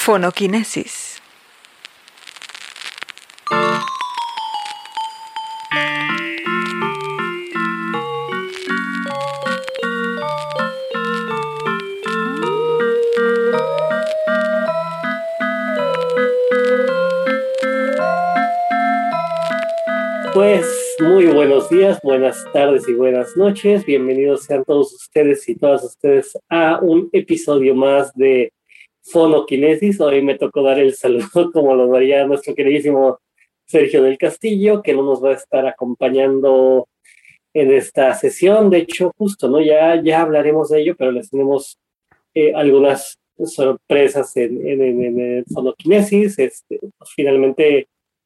Fonoquinesis. Pues muy buenos días, buenas tardes y buenas noches. Bienvenidos sean todos ustedes y todas ustedes a un episodio más de Fonoquinesis. Hoy me tocó dar el saludo como lo daría nuestro queridísimo Sergio del Castillo, que no nos va a estar acompañando en esta sesión. De hecho, justo, ¿no? Ya hablaremos de ello, pero les tenemos algunas sorpresas en Fonoquinesis. Pues, finalmente...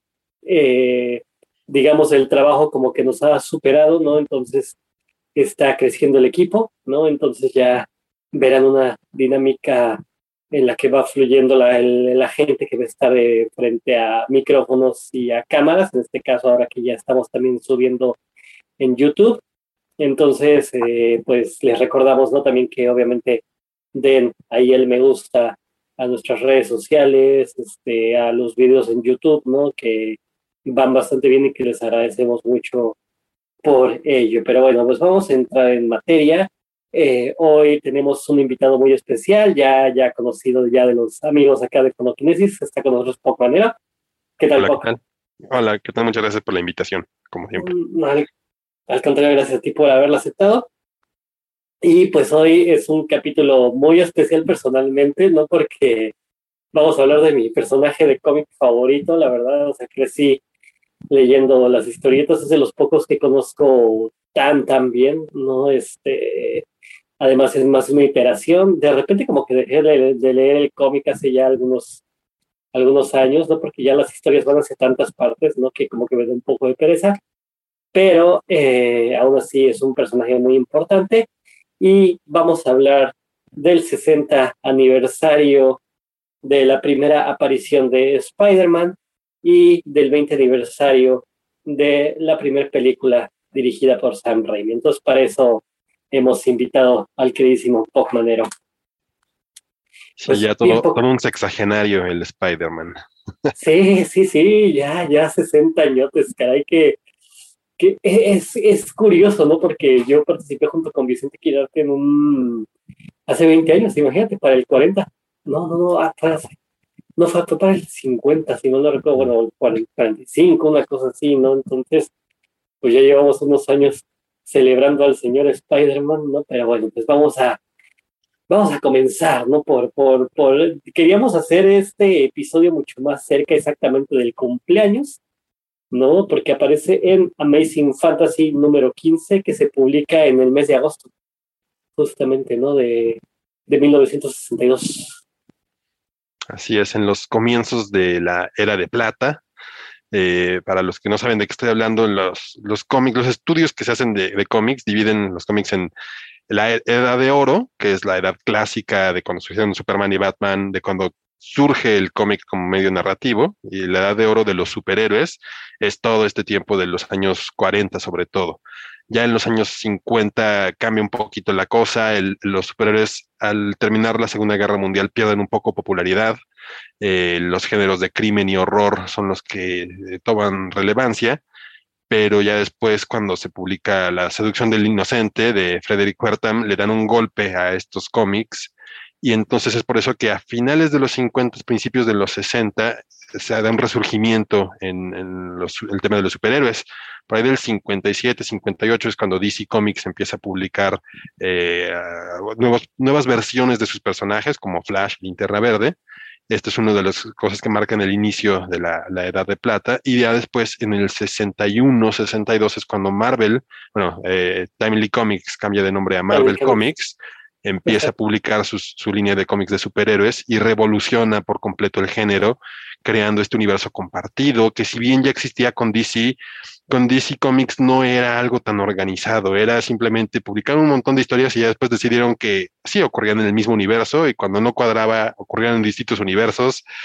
digamos, el trabajo como que nos ha superado, ¿no? Entonces está creciendo el equipo, ¿no? Entonces ya verán una dinámica en la que va fluyendo la gente que va a estar frente a micrófonos y a cámaras, en este caso ahora que ya estamos también subiendo en YouTube. Entonces, pues les recordamos, ¿no? También que obviamente den ahí el me gusta a nuestras redes sociales, a los videos en YouTube, ¿no? Que van bastante bien y que les agradecemos mucho por ello. Pero bueno, pues vamos a entrar en materia. Hoy tenemos un invitado muy especial, ya conocido ya de los amigos acá de Fonoquinesis. Está con nosotros Poc Manera. ¿Qué tal, Hola, ¿qué Poc? tal? Hola, ¿qué tal? Muchas gracias por la invitación, como siempre. Al contrario, gracias a ti por haberlo aceptado. Y pues hoy es un capítulo muy especial personalmente, ¿no? Porque vamos a hablar de mi personaje de cómic favorito, la verdad. O sea, crecí leyendo las historietas, es de los pocos que conozco tan bien, ¿no? Además es más una iteración. De repente como que dejé de leer el cómic hace ya algunos años, ¿no? Porque ya las historias van hacia tantas partes, ¿no? Que como que me da un poco de pereza, pero aún así es un personaje muy importante y vamos a hablar del 60 aniversario de la primera aparición de Spider-Man y del 20 aniversario de la primera película dirigida por Sam Raimi. Entonces, para eso hemos invitado al queridísimo Poc Manero. Sí, Pues ya bien, todo un sexagenario el Spider-Man. sí, ya 60 añotes, caray, que es curioso, ¿no? Porque yo participé junto con Vicente Quirarte hace 20 años, imagínate, para el 40. No, fue para el 50, si no lo recuerdo, bueno, el 45, una cosa así, ¿no? Entonces, pues ya llevamos unos años celebrando al señor Spider-Man, ¿no? Pero bueno, pues vamos a comenzar, ¿no? Queríamos hacer este episodio mucho más cerca exactamente del cumpleaños, ¿no? Porque aparece en Amazing Fantasy número 15, que se publica en el mes de agosto, justamente, ¿no? De 1962. Así es, en los comienzos de la Era de Plata. Para los que no saben de qué estoy hablando, los cómics, los estudios que se hacen de cómics dividen los cómics en la Edad de Oro, que es la edad clásica de cuando surgieron Superman y Batman, de cuando surge el cómic como medio narrativo, y la Edad de Oro de los superhéroes es todo este tiempo de los años 40 sobre todo. Ya en los años 50 cambia un poquito la cosa, los superhéroes al terminar la Segunda Guerra Mundial pierden un poco popularidad, los géneros de crimen y horror son los que toman relevancia, pero ya después cuando se publica La seducción del inocente de Frederick Wertham, le dan un golpe a estos cómics y entonces es por eso que a finales de los 50, principios de los 60, se da un resurgimiento en el tema de los superhéroes. Por ahí del 57, 58 es cuando DC Comics empieza a publicar nuevas versiones de sus personajes como Flash, Linterna Verde. Este es una de las cosas que marcan el inicio de la Edad de Plata. Y ya después, en el 61, 62, es cuando Marvel, Timely Comics cambia de nombre a Marvel Comics, empieza a publicar su línea de cómics de superhéroes y revoluciona por completo el género, creando este universo compartido, que si bien ya existía con DC Comics no era algo tan organizado, era simplemente publicar un montón de historias y ya después decidieron que sí ocurrían en el mismo universo y cuando no cuadraba ocurrían en distintos universos,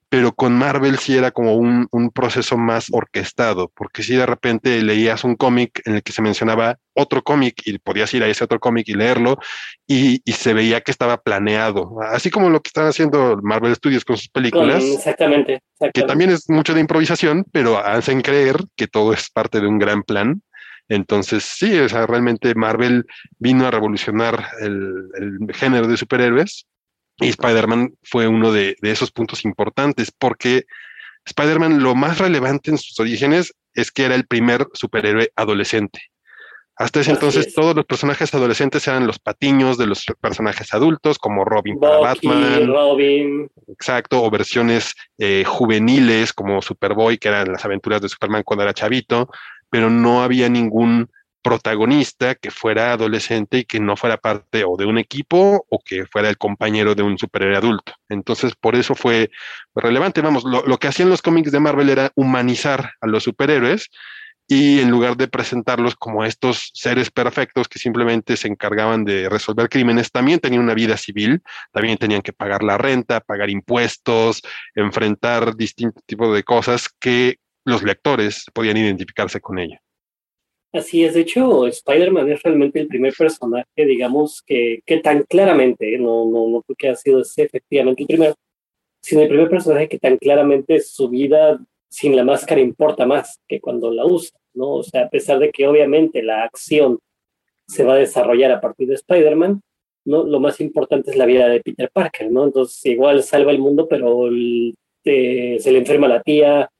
pero con Marvel sí era como un proceso más orquestado, porque si de repente leías un cómic en el que se mencionaba otro cómic y podías ir a ese otro cómic y leerlo, y se veía que estaba planeado, así como lo que están haciendo Marvel Studios con sus películas, Exactamente, que exactamente. también es mucho de improvisación, pero hacen creer que todo es parte de un gran plan. Entonces, sí, o sea, realmente Marvel vino a revolucionar el género de superhéroes y Spider-Man fue uno de esos puntos importantes porque Spider-Man lo más relevante en sus orígenes es que era el primer superhéroe adolescente. Hasta ese Así entonces es. todos los personajes adolescentes eran los patiños de los personajes adultos, como Robin para Bucky, Batman, Robin, exacto, o versiones juveniles como Superboy, que eran las aventuras de Superman cuando era chavito, pero no había ningún protagonista que fuera adolescente y que no fuera parte o de un equipo o que fuera el compañero de un superhéroe adulto. Entonces, por eso fue relevante. Vamos, lo que hacían los cómics de Marvel era humanizar a los superhéroes y en lugar de presentarlos como estos seres perfectos que simplemente se encargaban de resolver crímenes, también tenían una vida civil, también tenían que pagar la renta, pagar impuestos, enfrentar distintos tipos de cosas que los lectores podían identificarse con ella. así es. De hecho, Spider-Man es realmente el primer personaje, digamos, que tan claramente, no porque ha sido ese efectivamente el primero, sino el primer personaje que tan claramente su vida sin la máscara importa más que cuando la usa, ¿no? O sea, a pesar de que obviamente la acción se va a desarrollar a partir de Spider-Man, ¿no? Lo más importante es la vida de Peter Parker, ¿no? Entonces, igual salva el mundo, pero se le enferma la tía,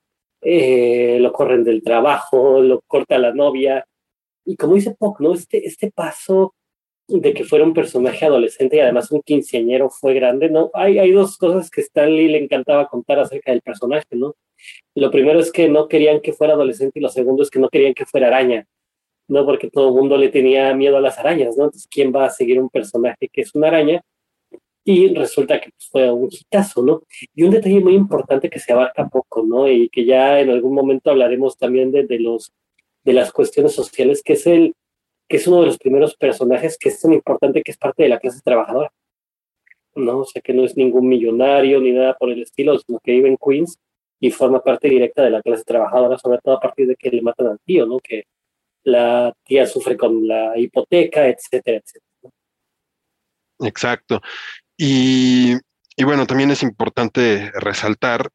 lo corren del trabajo, lo corta la novia. Y como dice Puck, ¿no? Este paso de que fuera un personaje adolescente y además un quinceañero fue grande, ¿no? Hay dos cosas que Stan Lee le encantaba contar acerca del personaje, ¿no? Lo primero es que no querían que fuera adolescente y lo segundo es que no querían que fuera araña, ¿no? Porque todo el mundo le tenía miedo a las arañas, ¿no? Entonces, ¿quién va a seguir un personaje que es una araña? Y resulta que pues, fue un hitazo, ¿no? Y un detalle muy importante que se abarca poco, ¿no? Y que ya en algún momento hablaremos también de las cuestiones sociales, que es uno de los primeros personajes que es tan importante que es parte de la clase trabajadora, ¿no? O sea, que no es ningún millonario ni nada por el estilo, sino que vive en Queens y forma parte directa de la clase trabajadora, sobre todo a partir de que le matan al tío, ¿no? Que la tía sufre con la hipoteca, etcétera, etcétera. Exacto. Y, y bueno, también es importante resaltar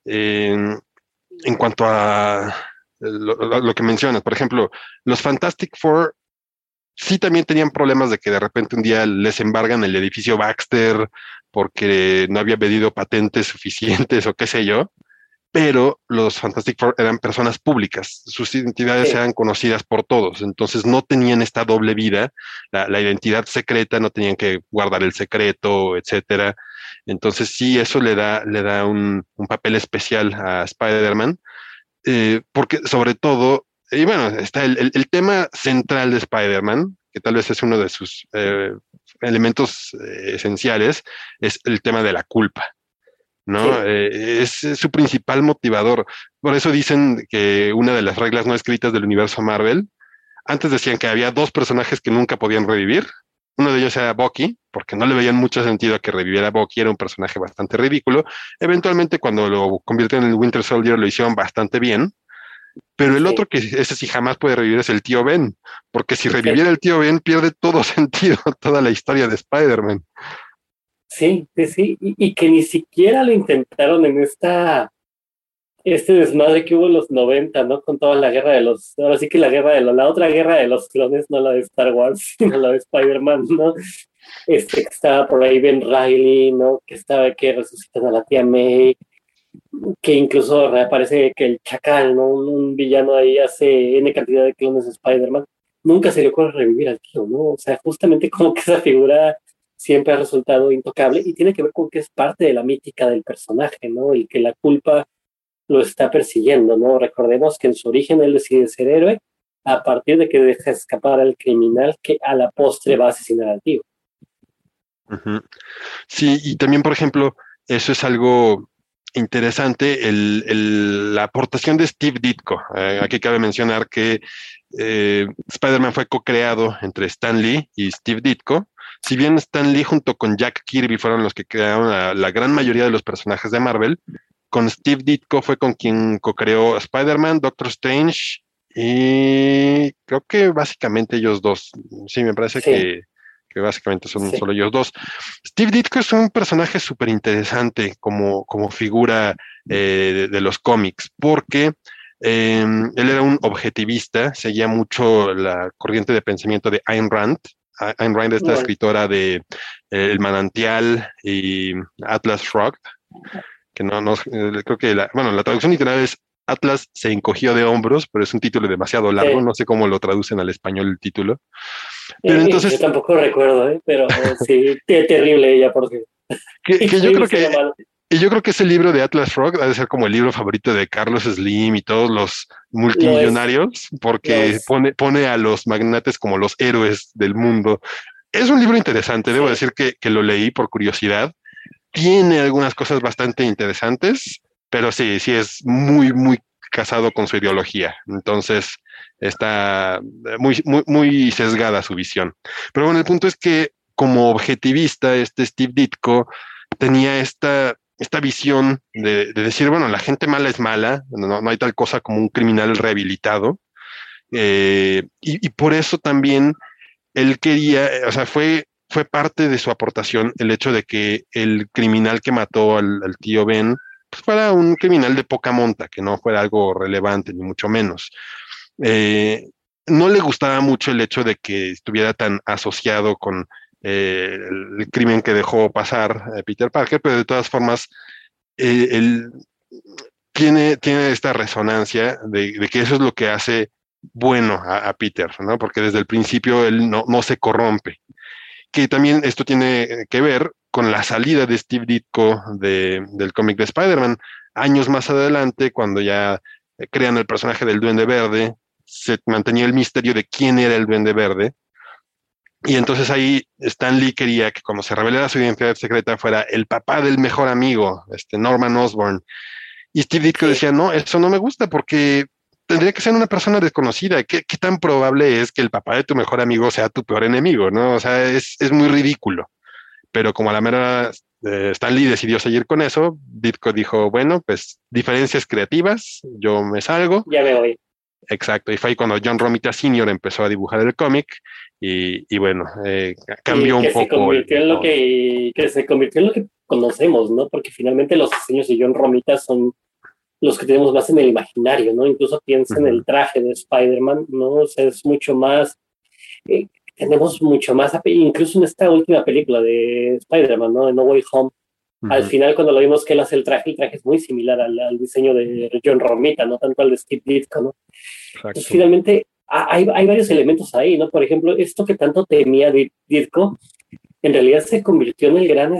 en cuanto a lo que mencionas, por ejemplo, los Fantastic Four sí también tenían problemas de que de repente un día les embargan el edificio Baxter porque no había pedido patentes suficientes o qué sé yo, pero los Fantastic Four eran personas públicas, sus identidades Sí, eran conocidas por todos, entonces no tenían esta doble vida, la identidad secreta, no tenían que guardar el secreto, etcétera. Entonces sí, eso le da un papel especial a Spider-Man, porque sobre todo, y bueno, está el tema central de Spider-Man, que tal vez es uno de sus elementos esenciales, es el tema de la culpa. ¿No? sí, Es su principal motivador. Por eso dicen que una de las reglas no escritas del universo Marvel, antes decían que había dos personajes que nunca podían revivir. Uno de ellos era Bucky, porque no le veían mucho sentido a que reviviera Bucky, era un personaje bastante ridículo. Eventualmente, cuando lo convirtieron en el Winter Soldier, lo hicieron bastante bien. Pero el otro sí, que ese sí jamás puede revivir es el tío Ben, porque si sí. reviviera el tío Ben, pierde todo sentido toda la historia de Spider-Man. Sí, sí, sí, y que ni siquiera lo intentaron en este desmadre que hubo en los 90, ¿no? Con toda la guerra de los, ahora sí que la otra guerra de los clones, no la de Star Wars, sino la de Spider-Man, ¿no? Que estaba por ahí Ben Riley, ¿no? Que estaba que resucitan a la tía May, que incluso reaparece que el Chacal, ¿no? Un villano ahí hace N cantidad de clones de Spider-Man. Nunca se le ocurre revivir al tío, ¿no? O sea, justamente como que esa figura siempre ha resultado intocable y tiene que ver con que es parte de la mítica del personaje, ¿no? El que la culpa lo está persiguiendo, ¿no? Recordemos que en su origen él decide ser héroe a partir de que deja escapar al criminal que a la postre va a asesinar al tío. Ujú. Sí, y también, por ejemplo, eso es algo interesante, la aportación de Steve Ditko. Aquí cabe mencionar que Spider-Man fue co-creado entre Stan Lee y Steve Ditko. Si bien Stan Lee junto con Jack Kirby fueron los que crearon la gran mayoría de los personajes de Marvel, con Steve Ditko fue con quien co-creó Spider-Man, Doctor Strange y creo que básicamente ellos dos. Sí, me parece Sí, que básicamente son sí, solo ellos dos. Steve Ditko es un personaje súper interesante como figura de los cómics, porque él era un objetivista, seguía mucho la corriente de pensamiento de Ayn Rand. Ayn Rand, esta bueno, escritora de El Manantial y Atlas Shrugged, que no creo que la traducción literal es Atlas se encogió de hombros, pero es un título demasiado largo, sí. no sé cómo lo traducen al español el título. Pero Yo entonces, tampoco recuerdo, pero sí, terrible ella, por cierto. que yo Increíble creo ser que humano. y yo creo que ese libro de Atlas Shrugged ha de ser como el libro favorito de Carlos Slim y todos los Lo es, multimillonarios, lo porque es. pone a los magnates como los héroes del mundo. Es un libro interesante, debo Sí, decir que lo leí por curiosidad. Tiene algunas cosas bastante interesantes, pero sí es muy casado con su ideología. Entonces está muy sesgada su visión. Pero bueno, el punto es que como objetivista, este Steve Ditko tenía esta visión de decir, bueno, la gente mala es mala, no hay tal cosa como un criminal rehabilitado. Y por eso también él quería, o sea, fue parte de su aportación el hecho de que el criminal que mató al tío Ben pues, fuera un criminal de poca monta, que no fuera algo relevante, ni mucho menos. Eh, no le gustaba mucho el hecho de que estuviera tan asociado con el crimen que dejó pasar Peter Parker, pero de todas formas, él tiene esta resonancia de que eso es lo que hace bueno a Peter, ¿no? Porque desde el principio él no se corrompe. Que también esto tiene que ver con la salida de Steve Ditko del cómic de Spider-Man. Años más adelante, cuando ya crean el personaje del Duende Verde, se mantenía el misterio de quién era el Duende Verde. Y entonces ahí Stan Lee quería que cuando se revelara su identidad secreta fuera el papá del mejor amigo, Norman Osborn. Y Steve Ditko sí. decía, no, eso no me gusta porque tendría que ser una persona desconocida. ¿Qué tan probable es que el papá de tu mejor amigo sea tu peor enemigo? ¿No? O sea, es muy ridículo. Pero como a la mera Stan Lee decidió seguir con eso, Ditko dijo, bueno, pues diferencias creativas, yo me salgo. Ya me voy. Exacto, y fue ahí cuando John Romita Sr. empezó a dibujar el cómic y bueno, cambió Y un que se poco convirtió el en lo tono. que se convirtió en lo que conocemos, ¿no? Porque finalmente los diseños de John Romita son los que tenemos más en el imaginario, ¿no? Incluso piensa en Ujú, el traje de Spider-Man, ¿no? O sea, es mucho más, tenemos mucho más, incluso en esta última película de Spider-Man, ¿no? De No Way Home, al ujú, final cuando lo vimos que él hace el traje es muy similar al diseño de John Romita, no tanto al de Steve Ditko, ¿no? Entonces exacto. finalmente hay varios elementos ahí, ¿no? Por ejemplo, esto que tanto temía Ditko, en realidad se convirtió en el gran,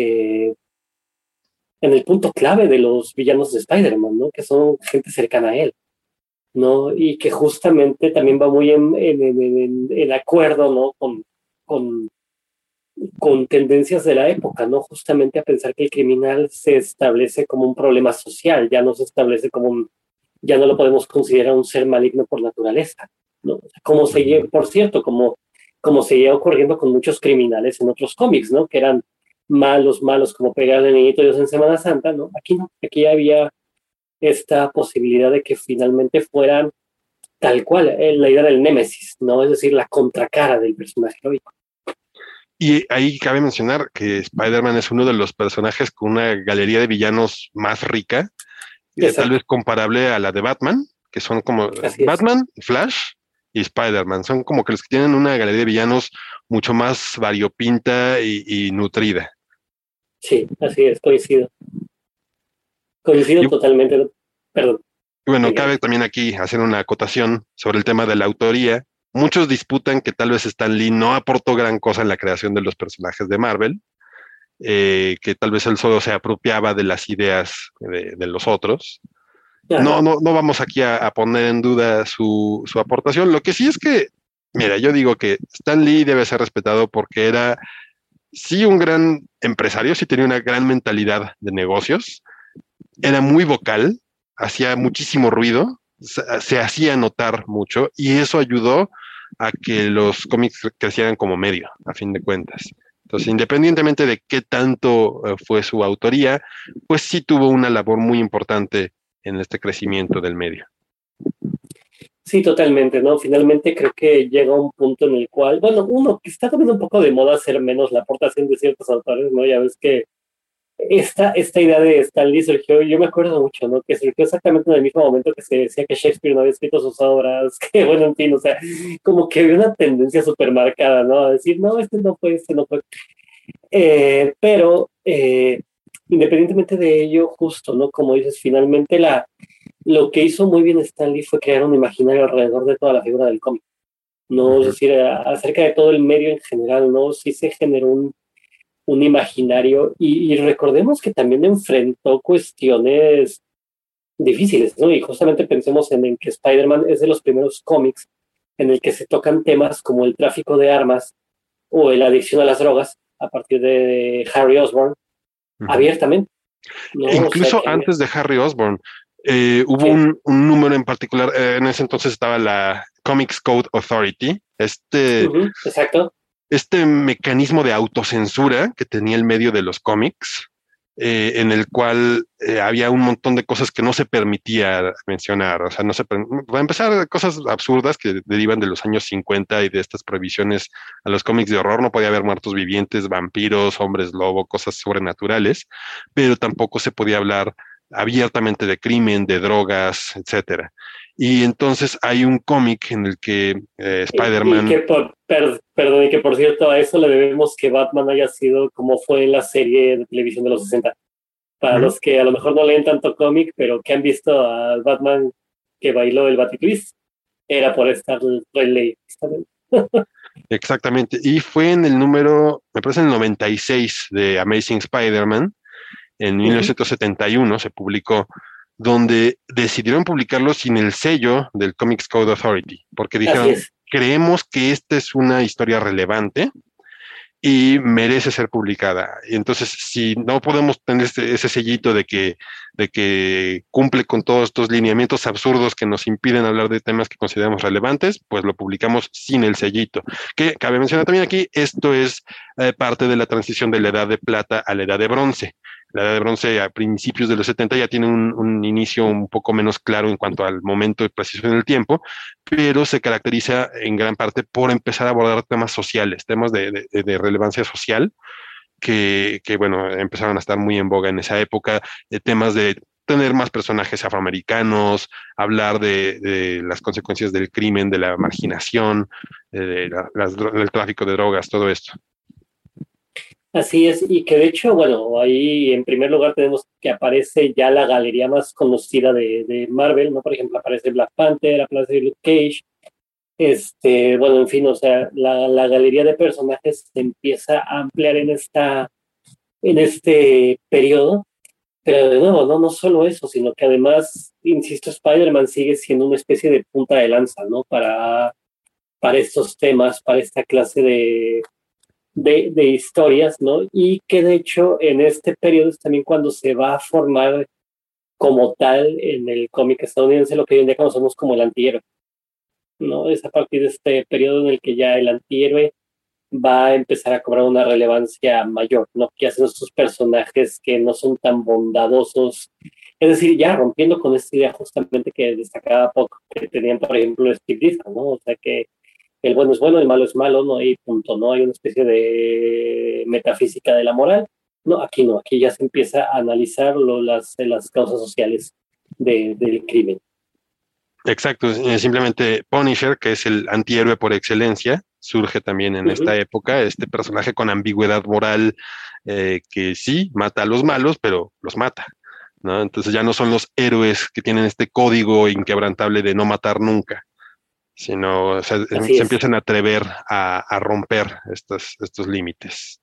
en el punto clave de los villanos de Spider-Man, ¿no? Que son gente cercana a él, ¿no? Y que justamente también va muy en acuerdo, ¿no? Con, con tendencias de la época, ¿no? Justamente a pensar que el criminal se establece como un problema social, ya no se establece como ya no lo podemos considerar un ser maligno por naturaleza, ¿no? Como Ujú. por cierto, como seguía ocurriendo con muchos criminales en otros cómics, ¿no? Que eran malos, como pegarle al niñito Dios en Semana Santa, ¿no? Aquí no, aquí había esta posibilidad de que finalmente fueran tal cual, la idea del némesis, ¿no? Es decir, la contracara del personaje heroico. Y ahí cabe mencionar que Spider-Man es uno de los personajes con una galería de villanos más rica, tal Exacto, vez comparable a la de Batman, que son como así es. Batman, Flash y Spider-Man. Son como que los que tienen una galería de villanos mucho más variopinta y nutrida. Sí, así es, coincido. Y Coincido totalmente. Perdón, bueno, venga. cabe también aquí hacer una acotación sobre el tema de la autoría. Muchos disputan que tal vez Stan Lee no aportó gran cosa en la creación de los personajes de Marvel, que tal vez él solo se apropiaba de las ideas de los otros. Ajá, No vamos aquí a poner en duda su aportación. Lo que sí es que, mira, yo digo que Stan Lee debe ser respetado porque era, sí, un gran empresario, sí tenía una gran mentalidad de negocios, era muy vocal, hacía muchísimo ruido, se hacía notar mucho y eso ayudó a que los cómics crecieran como medio, a fin de cuentas. Entonces, independientemente de qué tanto fue su autoría, pues sí tuvo una labor muy importante en este crecimiento del medio. Sí, totalmente, ¿no? Finalmente creo que llega un punto en el cual, bueno, uno que está también un poco de moda hacer menos la aportación de ciertos autores, ¿no? Ya ves que esta idea de Stan Lee surgió, yo me acuerdo mucho, ¿no? Que surgió exactamente en el mismo momento que se decía que Shakespeare no había escrito sus obras, que bueno, en fin, o sea, como que había una tendencia súper marcada, ¿no? A decir, no, este no fue, este no fue. Pero independientemente de ello, justo, ¿no? Como dices, finalmente lo que hizo muy bien Stan Lee fue crear un imaginario alrededor de toda la figura del cómic, ¿no? Es Ujú. decir, acerca de todo el medio en general, ¿no? Sí se generó un imaginario y recordemos que también enfrentó cuestiones difíciles, ¿no? Y justamente pensemos en que Spider-Man es de los primeros cómics en el que se tocan temas como el tráfico de armas o la adicción a las drogas a partir de Harry Osborn Ujú. abiertamente, ¿no? O sea Incluso que, antes de Harry Osborn, hubo sí, un número en particular, en ese entonces estaba la Comics Code Authority, exacto, este mecanismo de autocensura que tenía el medio de los cómics, en el cual había un montón de cosas que no se permitía mencionar. O sea, no se para empezar, cosas absurdas que derivan de los años 50 y de estas prohibiciones a los cómics de horror. No podía haber muertos vivientes, vampiros, hombres lobo, cosas sobrenaturales, pero tampoco se podía hablar abiertamente de crimen, de drogas, etcétera. Y entonces hay un cómic en el que y Spider-Man. que perdón, y que por cierto a eso le debemos que Batman haya sido como fue en la serie de televisión de los 60. Para Ujú. los que a lo mejor no leen tanto cómic, pero que han visto a Batman que bailó el Batitwist, era por estar Riley. Exactamente. Y fue en el número, me parece en el 96 de Amazing Spider-Man, en Uh-huh. 1971 se publicó, donde decidieron publicarlo sin el sello del Comics Code Authority, porque Así dijeron, es, creemos que esta es una historia relevante y merece ser publicada. Y entonces, si no podemos tener ese sellito de que cumple con todos estos lineamientos absurdos que nos impiden hablar de temas que consideramos relevantes, pues lo publicamos sin el sellito. Que cabe mencionar también aquí, esto es parte de la transición de la edad de plata a la edad de bronce. La edad de bronce a principios de los 70 ya tiene un inicio un poco menos claro en cuanto al momento preciso en el tiempo, pero se caracteriza en gran parte por empezar a abordar temas sociales, temas de relevancia social bueno, empezaron a estar muy en boga en esa época, temas de tener más personajes afroamericanos, hablar de las consecuencias del crimen, de la marginación, del tráfico de drogas, todo esto. así es, y que de hecho, bueno, ahí en primer lugar tenemos que aparece ya la galería más conocida de Marvel, ¿no? Por ejemplo, aparece Black Panther, aparece Luke Cage, bueno, en fin, o sea, la galería de personajes se empieza a ampliar en este periodo. Pero de nuevo, no solo eso, sino que además, insisto, Spider-Man sigue siendo una especie de punta de lanza, ¿no? Para estos temas, para esta clase de historias, ¿no? Y que de hecho en este periodo es también cuando se va a formar como tal en el cómic estadounidense lo que hoy en día conocemos como el antihéroe, ¿no? Es a partir de este periodo en el que ya el antihéroe va a empezar a cobrar una relevancia mayor, ¿no? Que hacen estos personajes que no son tan bondadosos. Es decir, ya rompiendo con esta idea justamente que destacaba poco, que tenían, por ejemplo, Steve Ditko, ¿no? O sea, que el bueno es bueno, el malo es malo, no hay punto, no hay una especie de metafísica de la moral. No, aquí ya se empieza a analizar las causas sociales del crimen. Exacto, simplemente Punisher, que es el antihéroe por excelencia, surge también en esta Ujú. época, este personaje con ambigüedad moral que sí mata a los malos, pero los mata, ¿no? Entonces ya no son los héroes que tienen este código inquebrantable de no matar nunca, sino o sea, Así se es. empiezan a atrever a romper estos límites.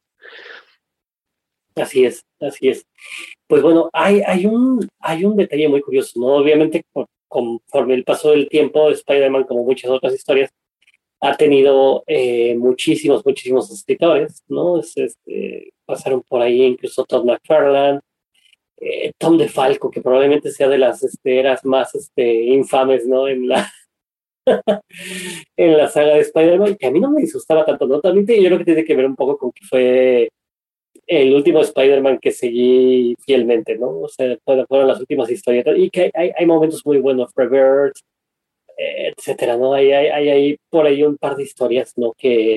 Así es, así es. Pues bueno, hay un detalle muy curioso, ¿no? Obviamente, conforme el paso del tiempo, Spider-Man, como muchas otras historias, ha tenido muchísimos escritores, ¿no? Pasaron por ahí incluso Todd McFarlane, Tom DeFalco, que probablemente sea de las eras más infames, ¿no? en la saga de Spider-Man, que a mí no me disgustaba tanto, ¿no? También yo creo que tiene que ver un poco con que fue el último Spider-Man que seguí fielmente, ¿no? O sea, fueron las últimas historietas y que hay momentos muy buenos, Reverse, etcétera, ¿no? Hay por ahí un par de historias, ¿no?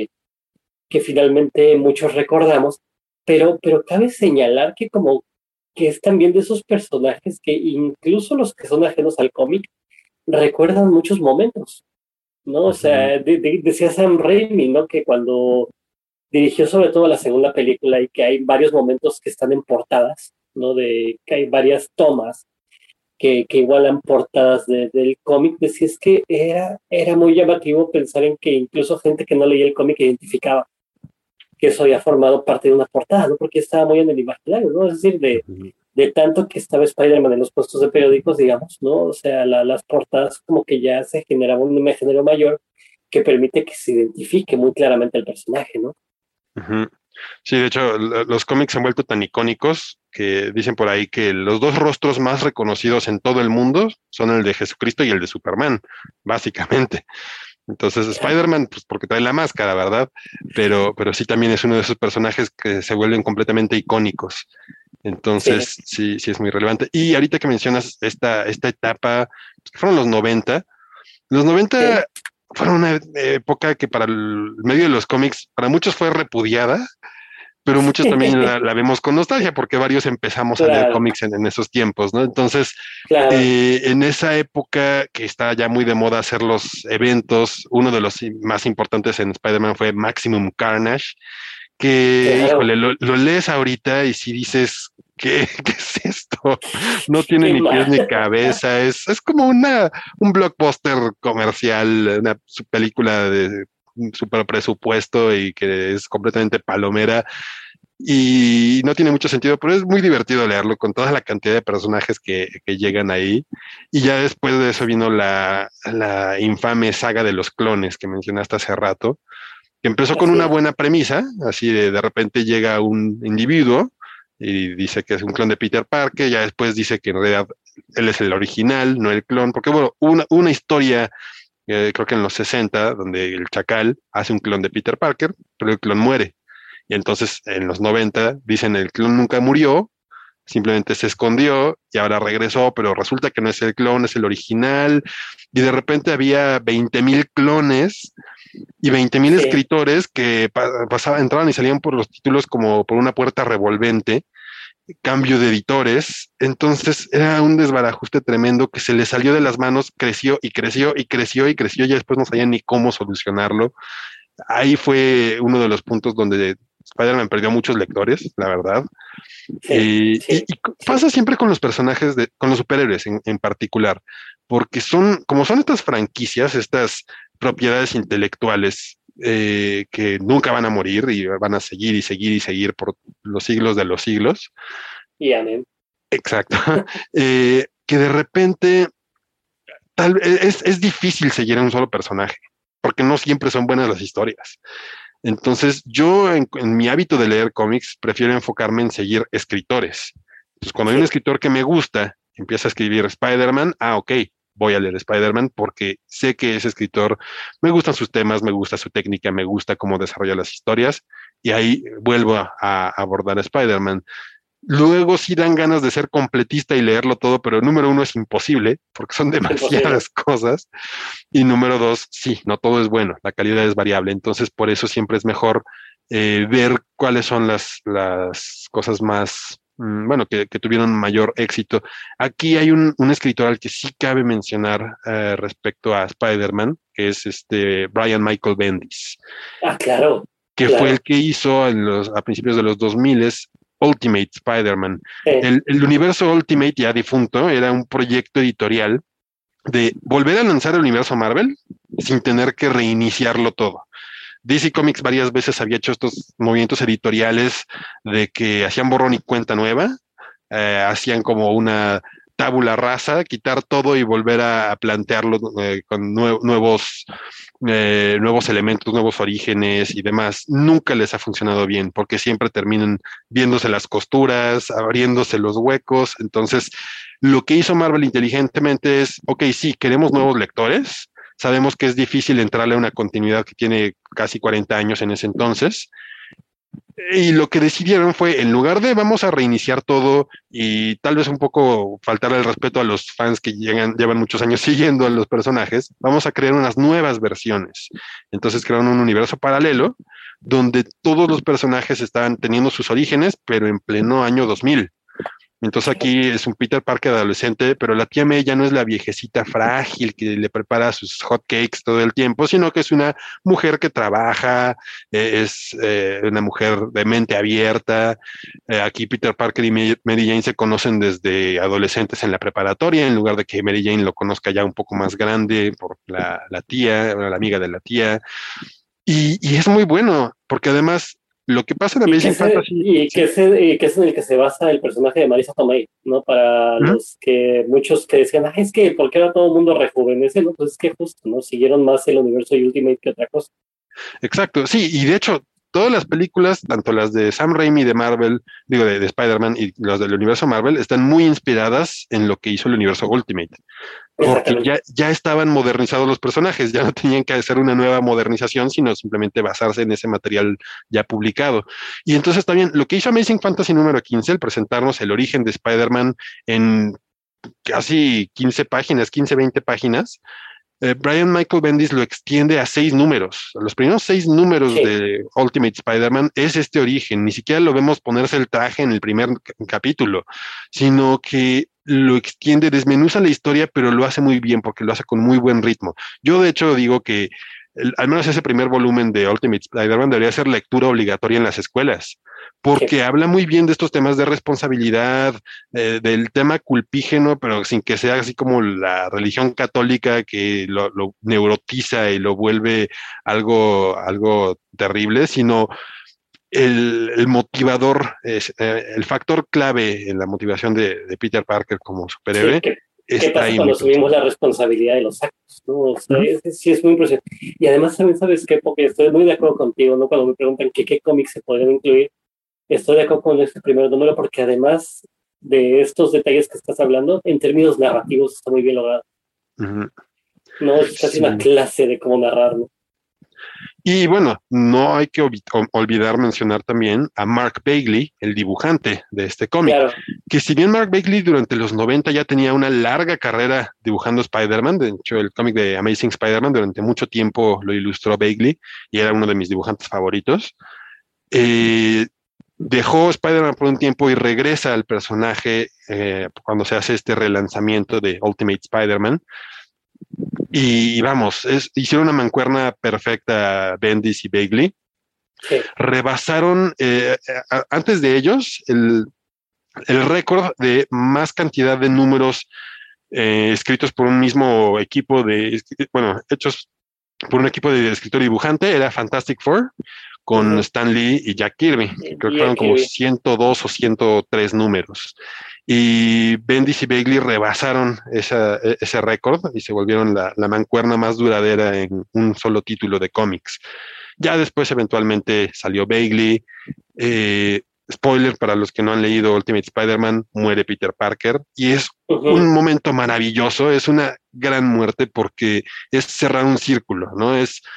Que finalmente muchos recordamos, pero cabe señalar que como que es también de esos personajes que incluso los que son ajenos al cómic recuerdan muchos momentos, ¿no? O Ujú. sea, decía Sam Raimi, ¿no? Que cuando dirigió sobre todo la segunda película y que hay varios momentos que están en portadas, ¿no? De que hay varias tomas que igualan portadas del cómic, decía es que era muy llamativo pensar en que incluso gente que no leía el cómic identificaba que eso había formado parte de una portada, ¿no? Porque estaba muy en el imaginario, ¿no? Es decir, Ujú. de tanto que estaba Spider-Man en los puestos de periódicos, digamos, ¿no? O sea, las portadas como que ya se generaba un imaginario mayor que permite que se identifique muy claramente el personaje, ¿no? Ujú. Sí, de hecho, los cómics se han vuelto tan icónicos que dicen por ahí que los dos rostros más reconocidos en todo el mundo son el de Jesucristo y el de Superman, básicamente. Entonces, Spider-Man, pues porque trae la máscara, ¿verdad? Pero sí también es uno de esos personajes que se vuelven completamente icónicos. Sí, Entonces, sí, sí es muy relevante. Y ahorita que mencionas esta etapa, pues, que fueron los sí, 90 fueron una época que para el medio de los cómics, para muchos fue repudiada, pero muchos también la vemos con nostalgia porque varios empezamos a leer claro, cómics en esos tiempos, ¿no? Entonces, claro, en esa época que está ya muy de moda hacer los eventos, uno de los más importantes en Spider-Man fue Maximum Carnage, que, claro, híjole, lo lees ahorita y si dices, ¿qué es esto? No tiene qué ni pies ni mal, cabeza, es como un blockbuster comercial, una película de super presupuesto y que es completamente palomera y no tiene mucho sentido, pero es muy divertido leerlo con toda la cantidad de personajes que llegan ahí. Y ya después de eso vino la infame saga de los clones que mencionaste hace rato, que empezó con así una es, buena premisa, así de repente llega un individuo y dice que es un clon de Peter Parker, ya después dice que en realidad él es el original, no el clon, porque bueno, una historia, creo que en los 60 donde el Chacal hace un clon de Peter Parker, pero el clon muere. Y entonces en los 90 dicen el clon nunca murió, simplemente se escondió y ahora regresó, pero resulta que no es el clon, es el original. Y de repente había 20,000 clones y 20,000 sí, escritores que pasaban, entraban y salían por los títulos como por una puerta revolvente, cambio de editores. Entonces era un desbarajuste tremendo que se le salió de las manos, creció y creció y creció y creció, y después no sabían ni cómo solucionarlo. Ahí fue uno de los puntos donde Spider-Man perdió muchos lectores, la verdad. sí, Y sí, sí, pasa siempre con los personajes, con los superhéroes en particular, porque como son estas franquicias, estas propiedades intelectuales que nunca van a morir y van a seguir y seguir y seguir por los siglos de los siglos. y amén. Exacto. Que de repente es difícil seguir a un solo personaje, porque no siempre son buenas las historias. Entonces, yo en mi hábito de leer cómics prefiero enfocarme en seguir escritores. Entonces, cuando hay un Sí, escritor que me gusta, empieza a escribir Spider-Man, ok, voy a leer Spider-Man porque sé que ese escritor me gustan sus temas, me gusta su técnica, me gusta cómo desarrolla las historias y ahí vuelvo a abordar a Spider-Man. Luego sí dan ganas de ser completista y leerlo todo, pero número uno es imposible porque son imposible. demasiadas cosas. Y número dos, sí, no todo es bueno, la calidad es variable. Entonces, por eso siempre es mejor ver cuáles son las cosas más, bueno, que tuvieron mayor éxito. Aquí hay un escritor al que sí cabe mencionar respecto a Spider-Man, que es este Brian Michael Bendis, Ah, claro, que fue el claro, que hizo a principios de los 2000 Ultimate Spider-Man. sí, El universo Ultimate, ya difunto, era un proyecto editorial de volver a lanzar el universo Marvel sin tener que reiniciarlo todo. DC Comics varias veces había hecho estos movimientos editoriales de que hacían borrón y cuenta nueva, hacían como una tabula rasa, quitar todo y volver a plantearlo con nuevos elementos, nuevos orígenes y demás. Nunca les ha funcionado bien porque siempre terminan viéndose las costuras, abriéndose los huecos. Entonces, lo que hizo Marvel inteligentemente es, ok, sí, queremos nuevos lectores, Sabemos que es difícil entrarle a una continuidad que tiene casi 40 años en ese entonces. Y lo que decidieron fue, en lugar de vamos a reiniciar todo y tal vez un poco faltar el respeto a los fans que llevan muchos años siguiendo a los personajes, vamos a crear unas nuevas versiones. Entonces crearon un universo paralelo donde todos los personajes estaban teniendo sus orígenes, pero en pleno año 2000. Entonces aquí es un Peter Parker adolescente, pero la tía May ya no es la viejecita frágil que le prepara sus hot cakes todo el tiempo, sino que es una mujer que trabaja, es una mujer de mente abierta. Aquí Peter Parker y Mary Jane se conocen desde adolescentes en la preparatoria, en lugar de que Mary Jane lo conozca ya un poco más grande por la tía, la amiga de la tía. Y es muy bueno, porque además lo que pasa en Amazing Fantasy... Que es en el que se basa el personaje de Marisa Tomei, ¿no? Para los que muchos que decían, es que ¿por qué ahora todo el mundo rejuvenece? No, pues es que justo, ¿no? Siguieron más el universo Ultimate que otra cosa. Exacto, sí, y de hecho, todas las películas, tanto las de Sam Raimi de Marvel, digo, de Spider-Man y las del universo Marvel, están muy inspiradas en lo que hizo el universo Ultimate. Porque ya estaban modernizados los personajes, ya no tenían que hacer una nueva modernización, sino simplemente basarse en ese material ya publicado. Y entonces también lo que hizo Amazing Fantasy número 15, el presentarnos el origen de Spider-Man en casi 15 páginas, 15, 20 páginas, Brian Michael Bendis lo extiende a 6 números. Los primeros 6 números de Ultimate Spider-Man es este origen. Ni siquiera lo vemos ponerse el traje en el primer capítulo, sino que lo extiende, desmenuza la historia, pero lo hace muy bien porque lo hace con muy buen ritmo. Yo, de hecho, digo que al menos ese primer volumen de Ultimate Spider-Man debería ser lectura obligatoria en las escuelas, porque habla muy bien de estos temas de responsabilidad, del tema culpígeno, pero sin que sea así como la religión católica que lo neurotiza y lo vuelve algo terrible, sino el motivador, el factor clave en la motivación de Peter Parker como superhéroe. ¿Qué pasa cuando subimos la responsabilidad de los actos? ¿No? O sea, sí es muy impresionante. Y además también sabes qué, porque estoy muy de acuerdo contigo, ¿no? Cuando me preguntan qué cómics se podrían incluir, estoy de acuerdo con este primer número porque además de estos detalles que estás hablando, en términos narrativos está muy bien logrado. No, es casi una clase de cómo narrar, ¿no? Y bueno, no hay que olvidar mencionar también a Mark Bagley, el dibujante de este cómic, que si bien Mark Bagley durante los 90 ya tenía una larga carrera dibujando Spider-Man, de hecho el cómic de Amazing Spider-Man durante mucho tiempo lo ilustró Bagley y era uno de mis dibujantes favoritos, dejó Spider-Man por un tiempo y regresa al personaje cuando se hace este relanzamiento de Ultimate Spider-Man. Y vamos, hicieron una mancuerna perfecta Bendis y Bagley. Rebasaron, antes de ellos, el récord de más cantidad de números escritos por un mismo equipo hechos por un equipo de escritor y dibujante, era Fantastic Four, con Stan Lee y Jack Kirby. Creo que fueron como 102 o 103 números. Y Bendis y Bagley rebasaron ese récord y se volvieron la mancuerna más duradera en un solo título de cómics. Ya después eventualmente salió Bagley. Spoiler para los que no han leído Ultimate Spider-Man, muere Peter Parker y es un momento maravilloso, es una gran muerte porque es cerrar un círculo, ¿no?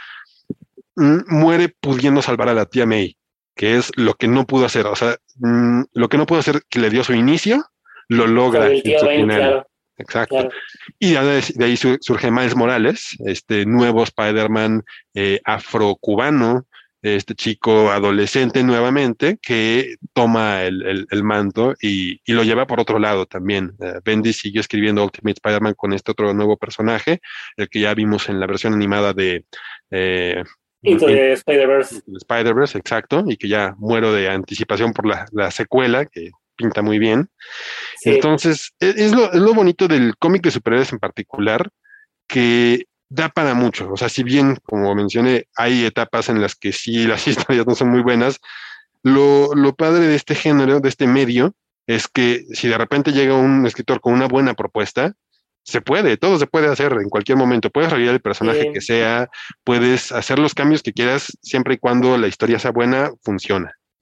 Muere pudiendo salvar a la tía May, que es lo que no pudo hacer, o sea, lo que no pudo hacer que le dio su inicio, lo logra en su final. Claro. Exacto. Claro. Y de ahí surge Miles Morales, este nuevo Spider-Man afrocubano, este chico adolescente nuevamente que toma el manto y lo lleva por otro lado también. Bendis siguió escribiendo Ultimate Spider-Man con este otro nuevo personaje, el que ya vimos en la versión animada de Into the Spider-Verse. Spider-Verse, exacto, y que ya muero de anticipación por la secuela, que pinta muy bien. Sí. Entonces, es lo bonito del cómic de superhéroes en particular, que da para mucho. O sea, si bien, como mencioné, hay etapas en las que sí las historias no son muy buenas, lo padre de este género, de este medio, es que si de repente llega un escritor con una buena propuesta, todo se puede hacer en cualquier momento. Puedes revivir el personaje que sea, puedes hacer los cambios que quieras, siempre y cuando la historia sea buena, funciona.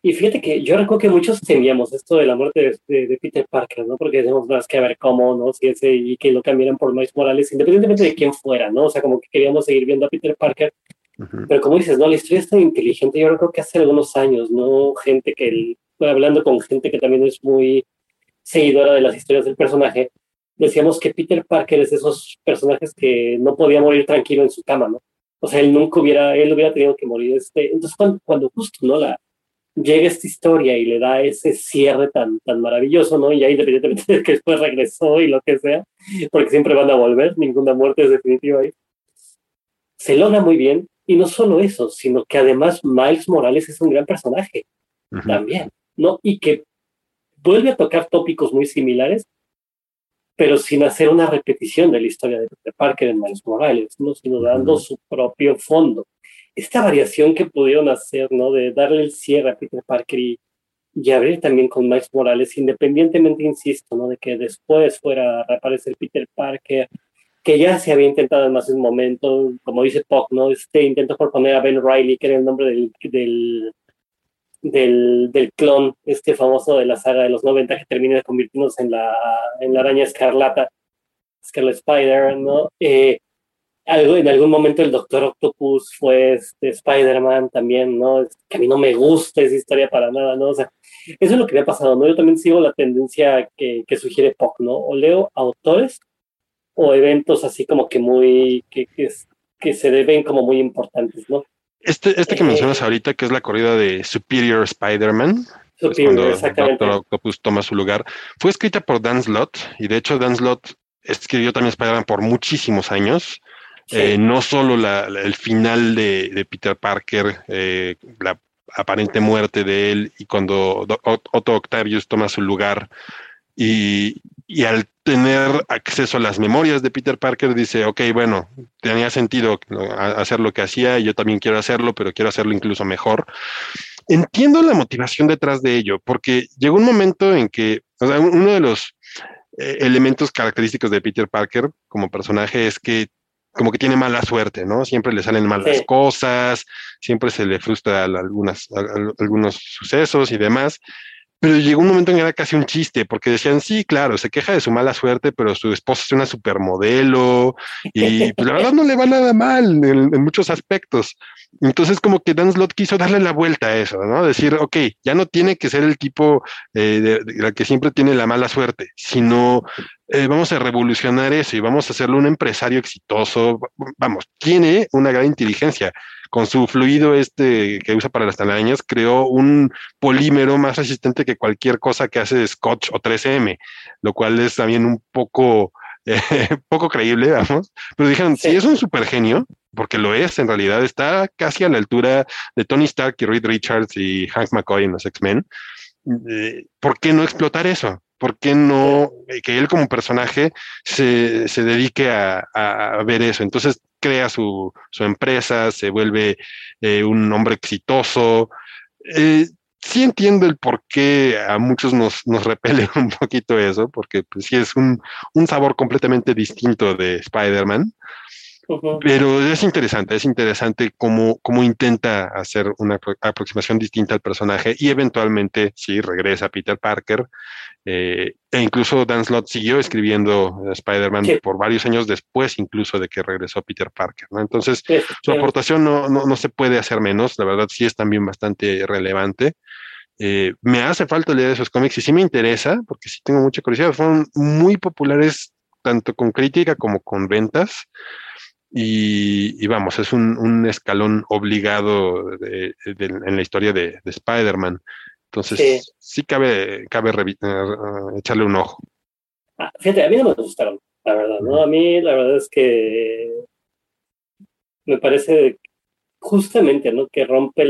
Y fíjate que yo recuerdo que muchos temíamos esto de la muerte de Peter Parker, ¿no? Porque decíamos, más que a ver cómo, ¿no? Si ese, y que lo cambiaran por Miles Morales, independientemente de quién fuera, ¿no? O sea, como que queríamos seguir viendo a Peter Parker. Ujú. Pero como dices, ¿no? La historia es tan inteligente. Yo recuerdo que hace algunos años, ¿no? Hablando con gente que también es muy seguidora de las historias del personaje, decíamos que Peter Parker es de esos personajes que no podía morir tranquilo en su cama, ¿no? O sea, él hubiera tenido que morir. Entonces, cuando justo, ¿no? Llega esta historia y le da ese cierre tan maravilloso, ¿no? Y ya independientemente de que después regresó y lo que sea, porque siempre van a volver, ninguna muerte es definitiva ahí, se logra muy bien. Y no solo eso, sino que además Miles Morales es un gran personaje Ujú. también, ¿no? Y que vuelve a tocar tópicos muy similares, pero sin hacer una repetición de la historia de Peter Parker en Miles Morales, ¿no? Sino dando Ujú. su propio fondo. Esta variación que pudieron hacer, ¿no? De darle el cierre a Peter Parker y abrir también con Miles Morales, independientemente, insisto, ¿no? De que después fuera a reaparecer Peter Parker, que ya se había intentado en más de un momento, como dice Puck, ¿no? Intento por poner a Ben Reilly, que era el nombre del clon, famoso de la saga de los 90 que termina convirtiéndose en la araña escarlata, Scarlet Spider, ¿no? En algún momento el Doctor Octopus fue Spider-Man también, ¿no? Que a mí no me gusta esa historia para nada, ¿no? O sea, eso es lo que me ha pasado, ¿no? Yo también sigo la tendencia que sugiere Puck, ¿no? O leo autores o eventos así como que que se deben como muy importantes, ¿no? Este que mencionas Eh, ahorita, que es la corrida de Superior Spider-Man, que es Superior, cuando Doctor exactamente. Octopus toma su lugar, fue escrita por Dan Slott, y de hecho Dan Slott escribió también Spider-Man por muchísimos años. Sí, No solo el final de Peter Parker, la aparente muerte de él, y cuando Otto Octavius toma su lugar, y al tener acceso a las memorias de Peter Parker, dice, ok, bueno, tenía sentido, ¿no?, hacer lo que hacía, y yo también quiero hacerlo, pero quiero hacerlo incluso mejor. Entiendo la motivación detrás de ello, porque llegó un momento en que, o sea, uno de los elementos característicos de Peter Parker como personaje es que como que tiene mala suerte, ¿no? Siempre le salen malas sí. cosas, siempre se le frustra algunos sucesos y demás. Pero llegó un momento en que era casi un chiste, porque decían, sí, claro, se queja de su mala suerte, pero su esposa es una supermodelo y pues, la verdad no le va nada mal en muchos aspectos. Entonces como que Dan Slott quiso darle la vuelta a eso, ¿no? Decir, ok, ya no tiene que ser el tipo de la que siempre tiene la mala suerte, sino vamos a revolucionar eso y vamos a hacerlo un empresario exitoso. Vamos, tiene una gran inteligencia. Con su fluido que usa para las telarañas, creó un polímero más resistente que cualquier cosa que hace Scotch o 3M, lo cual es también un poco, eh, poco creíble, vamos. Pero dijeron, si Sí, es un super genio, porque lo es en realidad, está casi a la altura de Tony Stark y Reed Richards y Hank McCoy en los X-Men. ¿Por qué no explotar eso? ¿Por qué sí. no que él como personaje se dedique a ver eso? Entonces crea su empresa, se vuelve un hombre exitoso. Eh, sí entiendo el por qué a muchos nos repele un poquito eso, porque pues, sí es un sabor completamente distinto de Spider-Man, Ujú. pero es interesante cómo intenta hacer una aproximación distinta al personaje y eventualmente sí regresa a Peter Parker, e incluso Dan Slott siguió escribiendo Spider-Man Sí, por varios años después incluso de que regresó Peter Parker, ¿no? Entonces su efectivamente. aportación no se puede hacer menos, la verdad sí es también bastante relevante. Me hace falta leer esos cómics y sí me interesa, porque sí tengo mucha curiosidad. Fueron muy populares tanto con crítica como con ventas. Y vamos, es un escalón obligado en la historia de Spider-Man. Sí. Entonces, sí cabe echarle un ojo. Fíjate, a mí no me gustaron, la verdad, ¿no? Ujú. A mí la verdad es que me parece justamente, ¿no? Que rompe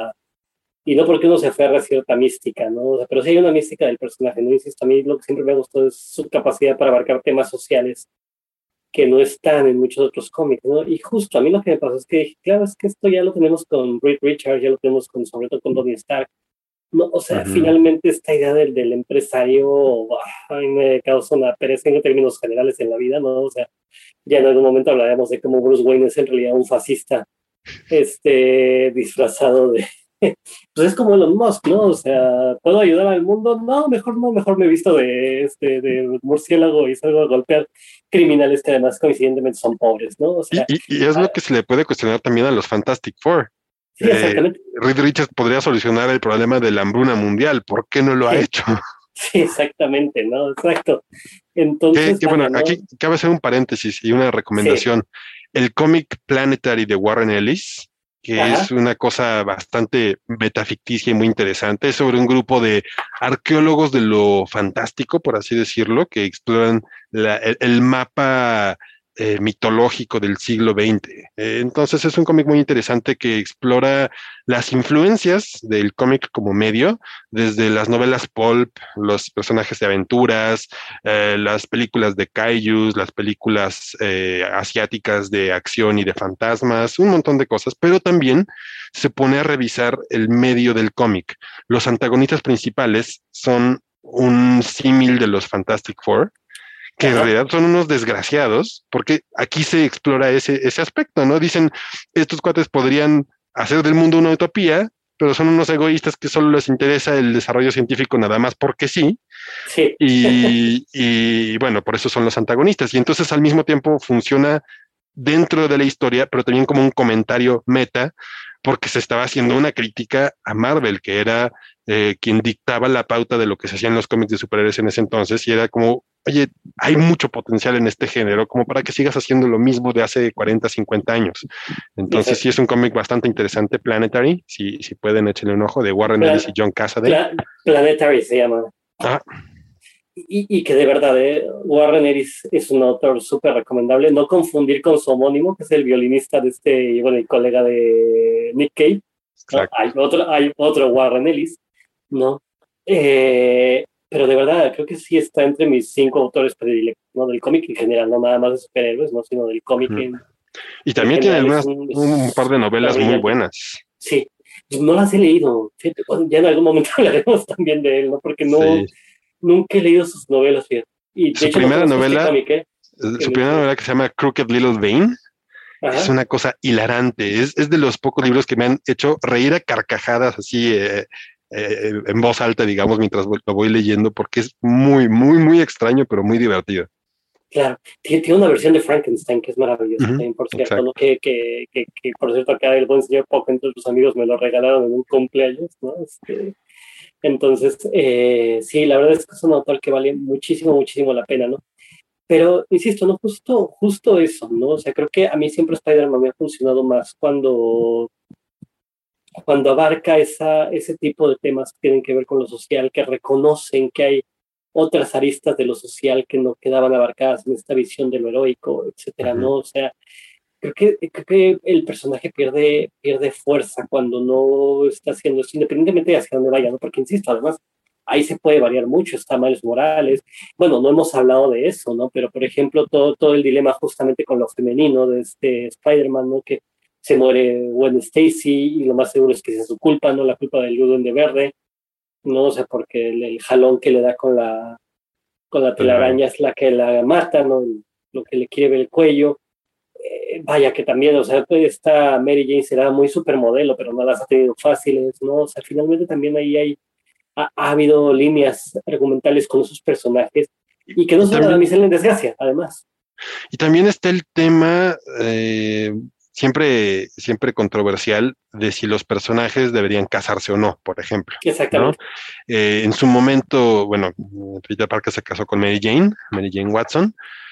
y no porque uno se aferra a cierta mística, ¿no? O sea, pero sí hay una mística del personaje, ¿no? Insisto, a mí lo que siempre me gustó es su capacidad para abarcar temas sociales que no están en muchos otros cómics, ¿no? Y justo a mí lo que me pasó es que dije, claro, es que esto ya lo tenemos con Reed Richards, ya lo tenemos sobre todo con Tony Stark, ¿no? O sea, Ujú. finalmente esta idea del empresario, a mí me causa una pereza en términos generales en la vida, ¿no? O sea, ya en algún momento hablaremos de cómo Bruce Wayne es en realidad un fascista, disfrazado pues es como Elon Musk, ¿no? O sea, ¿puedo ayudar al mundo? No, mejor me he visto de murciélago y salgo a golpear criminales que además coincidentemente son pobres, ¿no? O sea, Y es lo que se le puede cuestionar también a los Fantastic Four. sí, exactamente. Reed Richards podría solucionar el problema de la hambruna mundial. ¿Por qué no lo ha hecho? Sí, exactamente, ¿no? Exacto. Entonces, Bueno, vaya, ¿no? aquí cabe hacer un paréntesis y una Sí, recomendación. El cómic Planetary de Warren Ellis, que es ajá, una cosa bastante metaficticia y muy interesante, es sobre un grupo de arqueólogos de lo fantástico, por así decirlo, que exploran el mapa mitológico del siglo XX. Entonces es un cómic muy interesante que explora las influencias del cómic como medio, desde las novelas pulp, los personajes de aventuras, las películas de kaijus, las películas asiáticas de acción y de fantasmas, un montón de cosas, pero también se pone a revisar el medio del cómic. Los antagonistas principales son un símil de los Fantastic Four, que en ajá, realidad son unos desgraciados, porque aquí se explora ese aspecto, ¿no? Dicen, estos cuates podrían hacer del mundo una utopía, pero son unos egoístas que solo les interesa el desarrollo científico nada más porque sí, sí, y bueno, por eso son los antagonistas. Y entonces al mismo tiempo funciona dentro de la historia, pero también como un comentario meta, porque se estaba haciendo una crítica a Marvel, que era quien dictaba la pauta de lo que se hacía en los cómics de superhéroes en ese entonces, y era como, oye, hay mucho potencial en este género, como para que sigas haciendo lo mismo de hace 40, 50 años. Entonces sí exacto. es un cómic bastante interesante, Planetary, si pueden échenle un ojo, de Warren Ellis y Plan, John Cassaday. Planetary se llama. Ah, Y que de verdad, Warren Ellis es un autor súper recomendable. No confundir con su homónimo, que es el violinista de y bueno, el colega de Nick Cave, ¿no? exacto. Hay otro Warren Ellis, ¿no? Pero de verdad, creo que sí está entre mis 5 autores predilectos, ¿no? Del cómic en general, no nada más de superhéroes, ¿no? Sino del cómic Ujú. Y en también tiene general. un par Es de súper novelas muy brillante. buenas. Sí, no las he leído. Fíjate, ya en algún momento hablaremos también de él, ¿no? Porque Sí. nunca he leído sus novelas, fíjate. Y de Su hecho no primera conozco este novela, cómic, que su primera mencionas. novela que se llama Crooked Little Vein, es Ajá. una cosa hilarante. Es de los pocos libros que me han hecho reír a carcajadas así en voz alta, digamos, mientras lo voy leyendo, porque es muy, muy, muy extraño, pero muy divertido. Claro, tiene una versión de Frankenstein que es maravillosa Ujú, también, por cierto, ¿no? exacto. Que por cierto acá el buen señor Poco entre tus amigos me lo regalaron en un cumpleaños, ¿no? Entonces, sí, la verdad es que es un autor que vale muchísimo, muchísimo la pena, ¿no? Pero, insisto, ¿no? Justo eso, ¿no? O sea, creo que a mí siempre Spider-Man me ha funcionado más cuando abarca ese tipo de temas que tienen que ver con lo social, que reconocen que hay otras aristas de lo social que no quedaban abarcadas en esta visión de lo heroico, etcétera, Ujú. ¿no? O sea, creo que el personaje pierde fuerza cuando no está haciendo eso, independientemente de hacia dónde vaya, ¿no? Porque, insisto, además, ahí se puede variar mucho, está Miles Morales, bueno, no hemos hablado de eso, ¿no? Pero, por ejemplo, todo el dilema justamente con lo femenino de este Spider-Man, ¿no? Que se muere Gwen Stacy y lo más seguro es que sea su culpa, ¿no? La culpa del Duende Verde, ¿no? O sea, porque el jalón que le da con la Telaraña. telaraña es la que la mata, ¿no? Lo que le quiere ver el cuello. Vaya que también, o sea, pues, esta Mary Jane será muy supermodelo, pero no las ha tenido fáciles, ¿no? O sea, finalmente también ahí ha habido líneas argumentales con esos personajes y que no Y son la también, damisela en desgracia, además. y también está el tema siempre controversial de si los personajes deberían casarse o no, por ejemplo, ¿no? Exactamente. En su momento, bueno, Peter Parker se casó con Mary Jane Watson.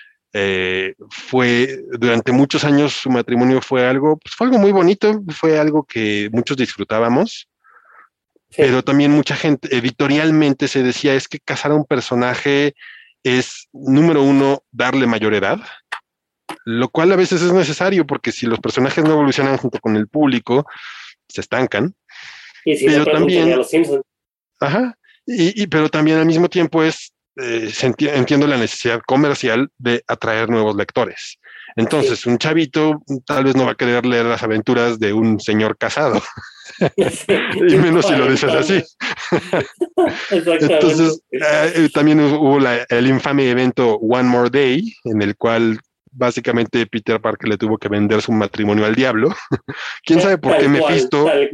Durante muchos años su matrimonio fue algo muy bonito, fue algo que muchos disfrutábamos, Sí. pero también mucha gente editorialmente se decía es que casar a un personaje es, número uno, darle mayor edad, lo cual a veces es necesario porque si los personajes no evolucionan junto con el público, se estancan, Y si no, pero pregúntenle a también, los Simpsons. ajá, pero también al mismo tiempo entiendo la necesidad comercial de atraer nuevos lectores. Sí. Entonces, un chavito tal vez no va a querer leer las aventuras de un señor casado, Sí, y de menos si lo dices así. 40 años. Exactamente. Entonces, también hubo el infame evento One More Day, en el cual básicamente Peter Parker le tuvo que vender su matrimonio al diablo. ¿Quién sabe por qué Tal cual, Mephisto tal cual.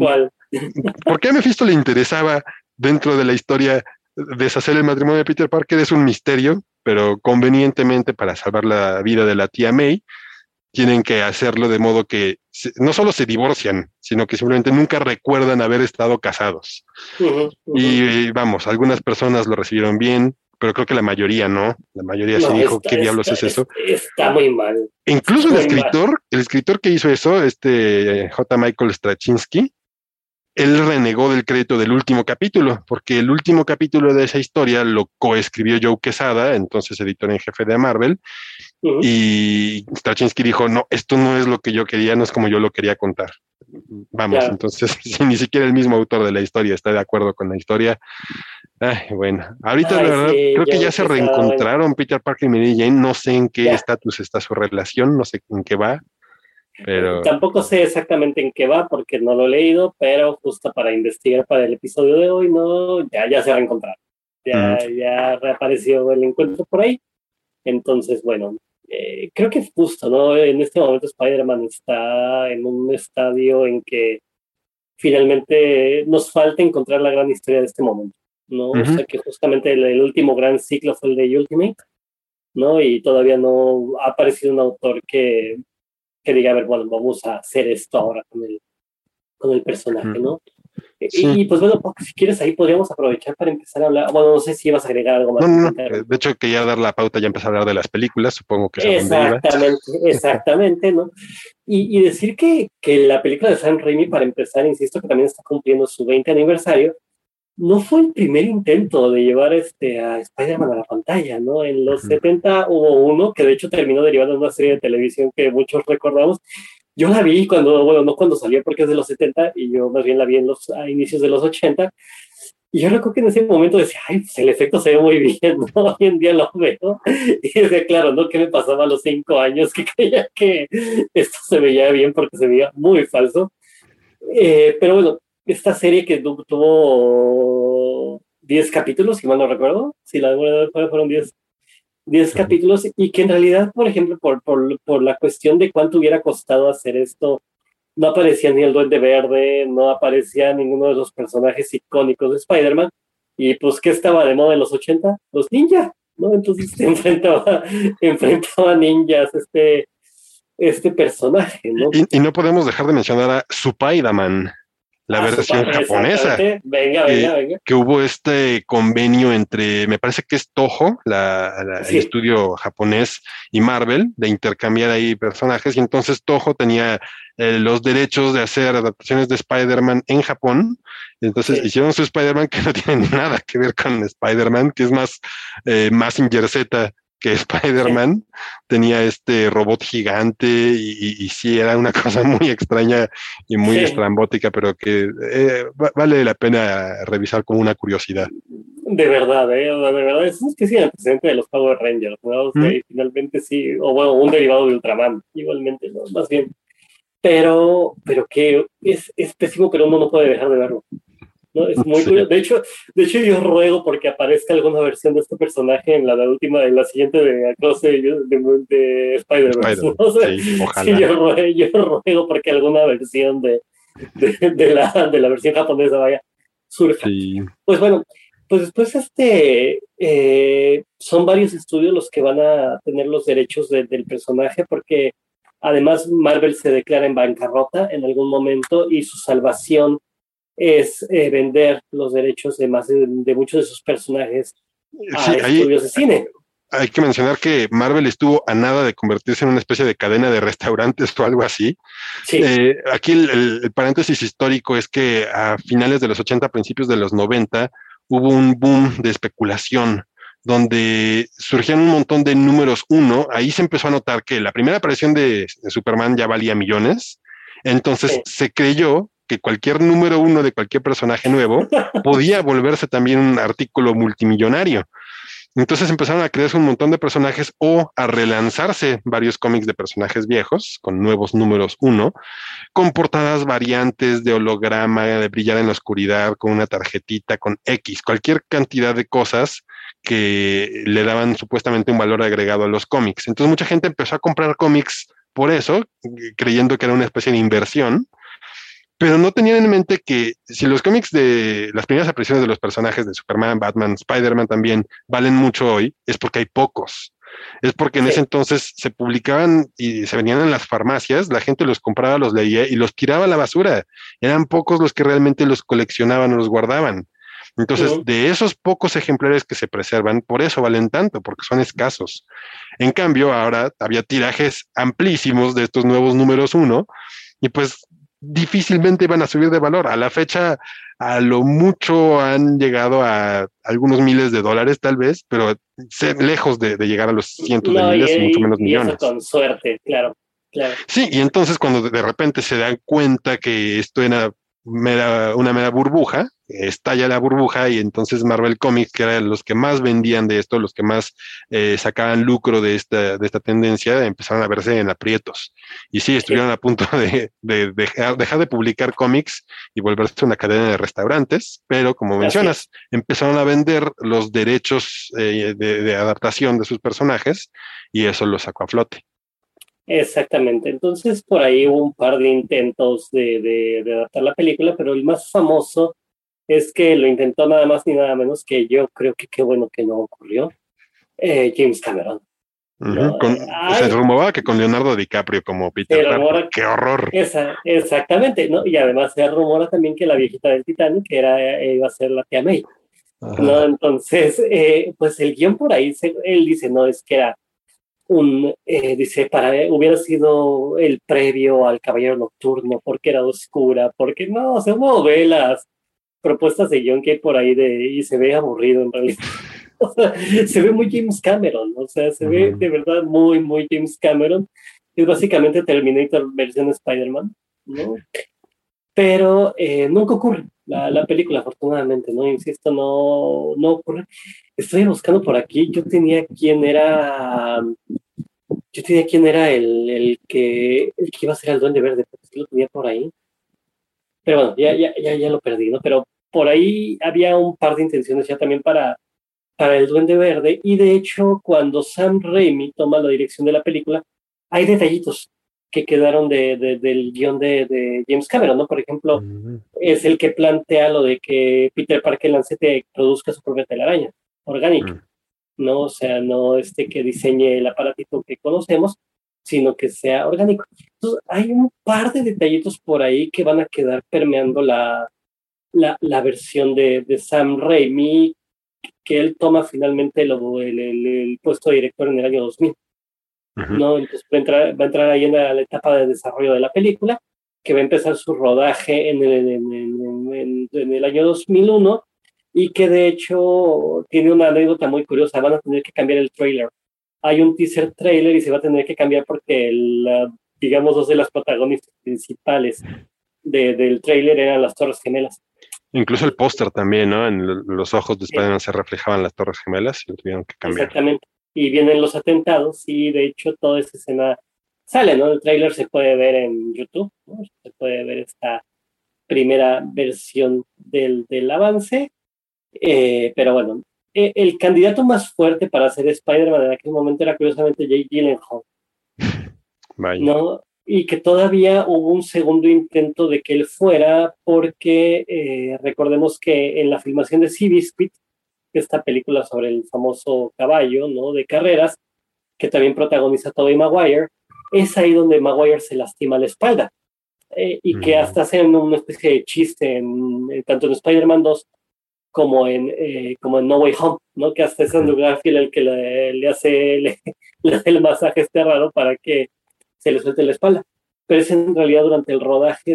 ¿por qué a Mephisto le interesaba dentro de la historia deshacer el matrimonio de Peter Parker? Es un misterio, pero convenientemente para salvar la vida de la tía May, tienen que hacerlo de modo que no solo se divorcian, sino que simplemente nunca recuerdan haber estado casados. Ujú, ujú. Y vamos, algunas personas lo recibieron bien, pero creo que la mayoría no. La mayoría sí No, dijo, ¿qué diablos es eso? está muy mal. Incluso Está muy mal. el escritor que hizo eso, J. Michael Straczynski, él renegó del crédito del último capítulo, porque el último capítulo de esa historia lo coescribió Joe Quesada, entonces editor en jefe de Marvel, Ujú. y Straczynski dijo, no, esto no es lo que yo quería, no es como yo lo quería contar. Vamos, Claro. entonces, si ni siquiera el mismo autor de la historia está de acuerdo con la historia, ay, bueno, ahorita la Ay, verdad sí, creo que ya yo se que estaba bueno. reencontraron Peter Parker y Mary Jane, no sé en qué Ya. estatus está su relación, no sé en qué va, pero Tampoco sé exactamente en qué va porque no lo he leído, pero justo para investigar para el episodio de hoy, no, ya se reencontraron. mm, Ya reapareció el encuentro por ahí. Entonces, bueno, creo que es justo, ¿no? En este momento Spider-Man está en un estadio en que finalmente nos falta encontrar la gran historia de este momento, ¿no? O ujú. sea que justamente el último gran ciclo fue el de Ultimate, ¿no? Y todavía no ha aparecido un autor que diga, a ver, bueno, vamos a hacer esto ahora con el personaje, Ujú. ¿no? Sí, Pues bueno, porque si quieres ahí podríamos aprovechar para empezar a hablar, bueno, no sé si ibas a agregar algo no, más no, que te no. interrumpí. De hecho, quería dar la pauta, ya empecé a hablar de las películas, supongo que es a donde iba. Exactamente, ¿no? Y decir que la película de Sam Raimi, para empezar, insisto que también está cumpliendo su 20 aniversario, no fue el primer intento de llevar a Spider-Man a la pantalla, ¿no? En los Ujú. 70 hubo uno que de hecho terminó derivando en una serie de televisión que muchos recordamos. Yo la vi cuando, bueno, no cuando salió porque es de los 70 y yo más bien la vi a inicios de los 80. Y yo recuerdo que en ese momento decía, ay, pues el efecto se ve muy bien, ¿no? Hoy en día lo veo. Y decía, claro, ¿no? ¿Qué me pasaba a los 5 años? Que creía que esto se veía bien porque se veía muy falso. Pero bueno, esta serie que tuvo 10 capítulos, si mal no recuerdo, si la verdad fueron 10 Ujú. capítulos, y que en realidad, por ejemplo, por la cuestión de cuánto hubiera costado hacer esto, no aparecía ni el Duende Verde, no aparecía ninguno de los personajes icónicos de Spider-Man, y pues, ¿qué estaba de moda en los 80? Los ninjas, ¿no? Entonces enfrentaba ninjas este personaje, ¿no? Y no podemos dejar de mencionar a Spider-Man, la Ah, versión japonesa, exactamente. Venga, que, venga, venga. que hubo este convenio entre, me parece que es Toho, el Sí, estudio japonés, y Marvel, de intercambiar ahí personajes, y entonces Toho tenía los derechos de hacer adaptaciones de Spider-Man en Japón, y entonces sí, hicieron su Spider-Man que no tiene nada que ver con Spider-Man, que es más Mazinger Z que sí. Spider-Man, tenía este robot gigante y sí, era una cosa muy extraña y muy Sí, estrambótica, pero que vale la pena revisar como una curiosidad. de verdad, ¿eh? O sea, de verdad, es una especie de antecedente de los Power Rangers, ¿no? O sea, Mm, y finalmente sí, o bueno, un derivado de Ultraman, igualmente, ¿no? Más bien. Pero que es pésimo, pero uno no puede dejar de verlo, ¿no? Es muy sí, curioso. De hecho, yo ruego porque aparezca alguna versión de este personaje en la última, en la siguiente de Across de Spider-Verse, ¿no? Spider-Man, O sea, sí, sí, ojalá. yo ruego porque alguna versión de la versión japonesa vaya surja. Sí, Pues bueno, pues después son varios estudios los que van a tener los derechos del personaje porque además Marvel se declara en bancarrota en algún momento y su salvación es vender los derechos de muchos de sus personajes a sí, ahí estudios de cine. hay que mencionar que Marvel estuvo a nada de convertirse en una especie de cadena de restaurantes o algo así. Sí, Aquí el paréntesis histórico es que a finales de los 80, principios de los 90, hubo un boom de especulación donde surgían un montón de números uno. Ahí se empezó a notar que la primera aparición de Superman ya valía millones. Entonces sí, se creyó que cualquier número uno de cualquier personaje nuevo podía volverse también un artículo multimillonario. Entonces empezaron a crearse un montón de personajes o a relanzarse varios cómics de personajes viejos con nuevos números uno, con portadas variantes de holograma, de brillar en la oscuridad, con una tarjetita, con X, cualquier cantidad de cosas que le daban supuestamente un valor agregado a los cómics. Entonces mucha gente empezó a comprar cómics por eso, creyendo que era una especie de inversión, pero no tenían en mente que si los cómics de las primeras apariciones de los personajes de Superman, Batman, Spider-Man también valen mucho hoy, es porque hay pocos. Es porque en ese Sí. entonces se publicaban y se venían en las farmacias, la gente los compraba, los leía y los tiraba a la basura. Eran pocos los que realmente los coleccionaban o los guardaban. Entonces, Ujú. de esos pocos ejemplares que se preservan, por eso valen tanto, porque son escasos. En cambio, ahora había tirajes amplísimos de estos nuevos números uno, y pues difícilmente van a subir de valor. A la fecha, a lo mucho han llegado a algunos miles de dólares tal vez, pero lejos de llegar a los cientos de No, miles y mucho menos y eso millones. con suerte, claro, claro. Sí, y entonces cuando de repente se dan cuenta que esto era una mera burbuja, estalla la burbuja y entonces Marvel Comics, que eran los que más vendían de esto, los que más sacaban lucro de esta tendencia, empezaron a verse en aprietos. Y sí, Sí, estuvieron a punto de dejar de publicar cómics y volverse una cadena de restaurantes, pero como así es. mencionas, empezaron a vender los derechos de adaptación de sus personajes y eso los sacó a flote. Exactamente. Entonces, por ahí hubo un par de intentos de adaptar la película, pero el más famoso es que lo intentó nada más ni nada menos que yo creo que qué bueno que no ocurrió, James Cameron. Ujú. ¿No? Se Ay, rumoraba que con Leonardo DiCaprio como Peter se Parker. rumora, ¡Qué horror! exactamente, ¿no? Y además se rumora también que la viejita del Titanic era, iba a ser la tía May, ¿no? Ajá. Entonces, pues el guión por ahí, él dice, no, es que era dice, hubiera sido el previo al Caballero Nocturno, porque era oscura, porque no, o sea, uno ve las propuestas de guión que hay por ahí y se ve aburrido en realidad. O sea, se ve muy James Cameron, o sea, se ve Ujú. de verdad muy, muy James Cameron. Es básicamente Terminator versión Spider-Man, ¿no? Pero nunca ocurre la película, afortunadamente, ¿no? Insisto, no ocurre. Estoy buscando por aquí, yo tenía quién era el que iba a ser el Duende Verde, porque sí lo tenía por ahí. Pero bueno, ya lo perdí, ¿no? Pero por ahí había un par de intenciones ya también para el Duende Verde. Y de hecho, cuando Sam Raimi toma la dirección de la película, hay detallitos que quedaron del guión de James Cameron, ¿no? Por ejemplo, Ujú. es el que plantea lo de que Peter Parker Lancete produzca su propia telaraña orgánica, Ujú. ¿no? O sea, no que diseñe el aparatito que conocemos, sino que sea orgánico. Entonces, hay un par de detallitos por ahí que van a quedar permeando la versión de Sam Raimi, que él toma finalmente el puesto de director en el año 2000, Ujú. ¿no? Entonces va a entrar ahí en la etapa de desarrollo de la película, que va a empezar su rodaje en el año 2001 y que de hecho tiene una anécdota muy curiosa, van a tener que cambiar el trailer. Hay un teaser trailer y se va a tener que cambiar porque, digamos, dos de las protagonistas principales del trailer eran las Torres Gemelas. Incluso el póster también, ¿no? En los ojos de Eh, Spider-Man se reflejaban las Torres Gemelas y lo tuvieron que cambiar. Exactamente. Y vienen los atentados y de hecho toda esa escena sale, ¿no? El tráiler se puede ver en YouTube, ¿no? Se puede ver esta primera versión del avance. Pero bueno, el candidato más fuerte para ser Spider-Man en aquel momento era curiosamente Jake Gyllenhaal, Vaya. ¿no? Y que todavía hubo un segundo intento de que él fuera porque recordemos que en la filmación de Seabiscuit, esta película sobre el famoso caballo, ¿no? De carreras, que también protagoniza Tobey Maguire, es ahí donde Maguire se lastima la espalda. Y que Ujú. hasta hacen una especie de chiste tanto en Spider-Man 2 como en No Way Home, ¿no? Que hasta es Ujú. Andrew Garfield el que le hace el masaje este raro para que se le suelte la espalda. Pero es en realidad durante el rodaje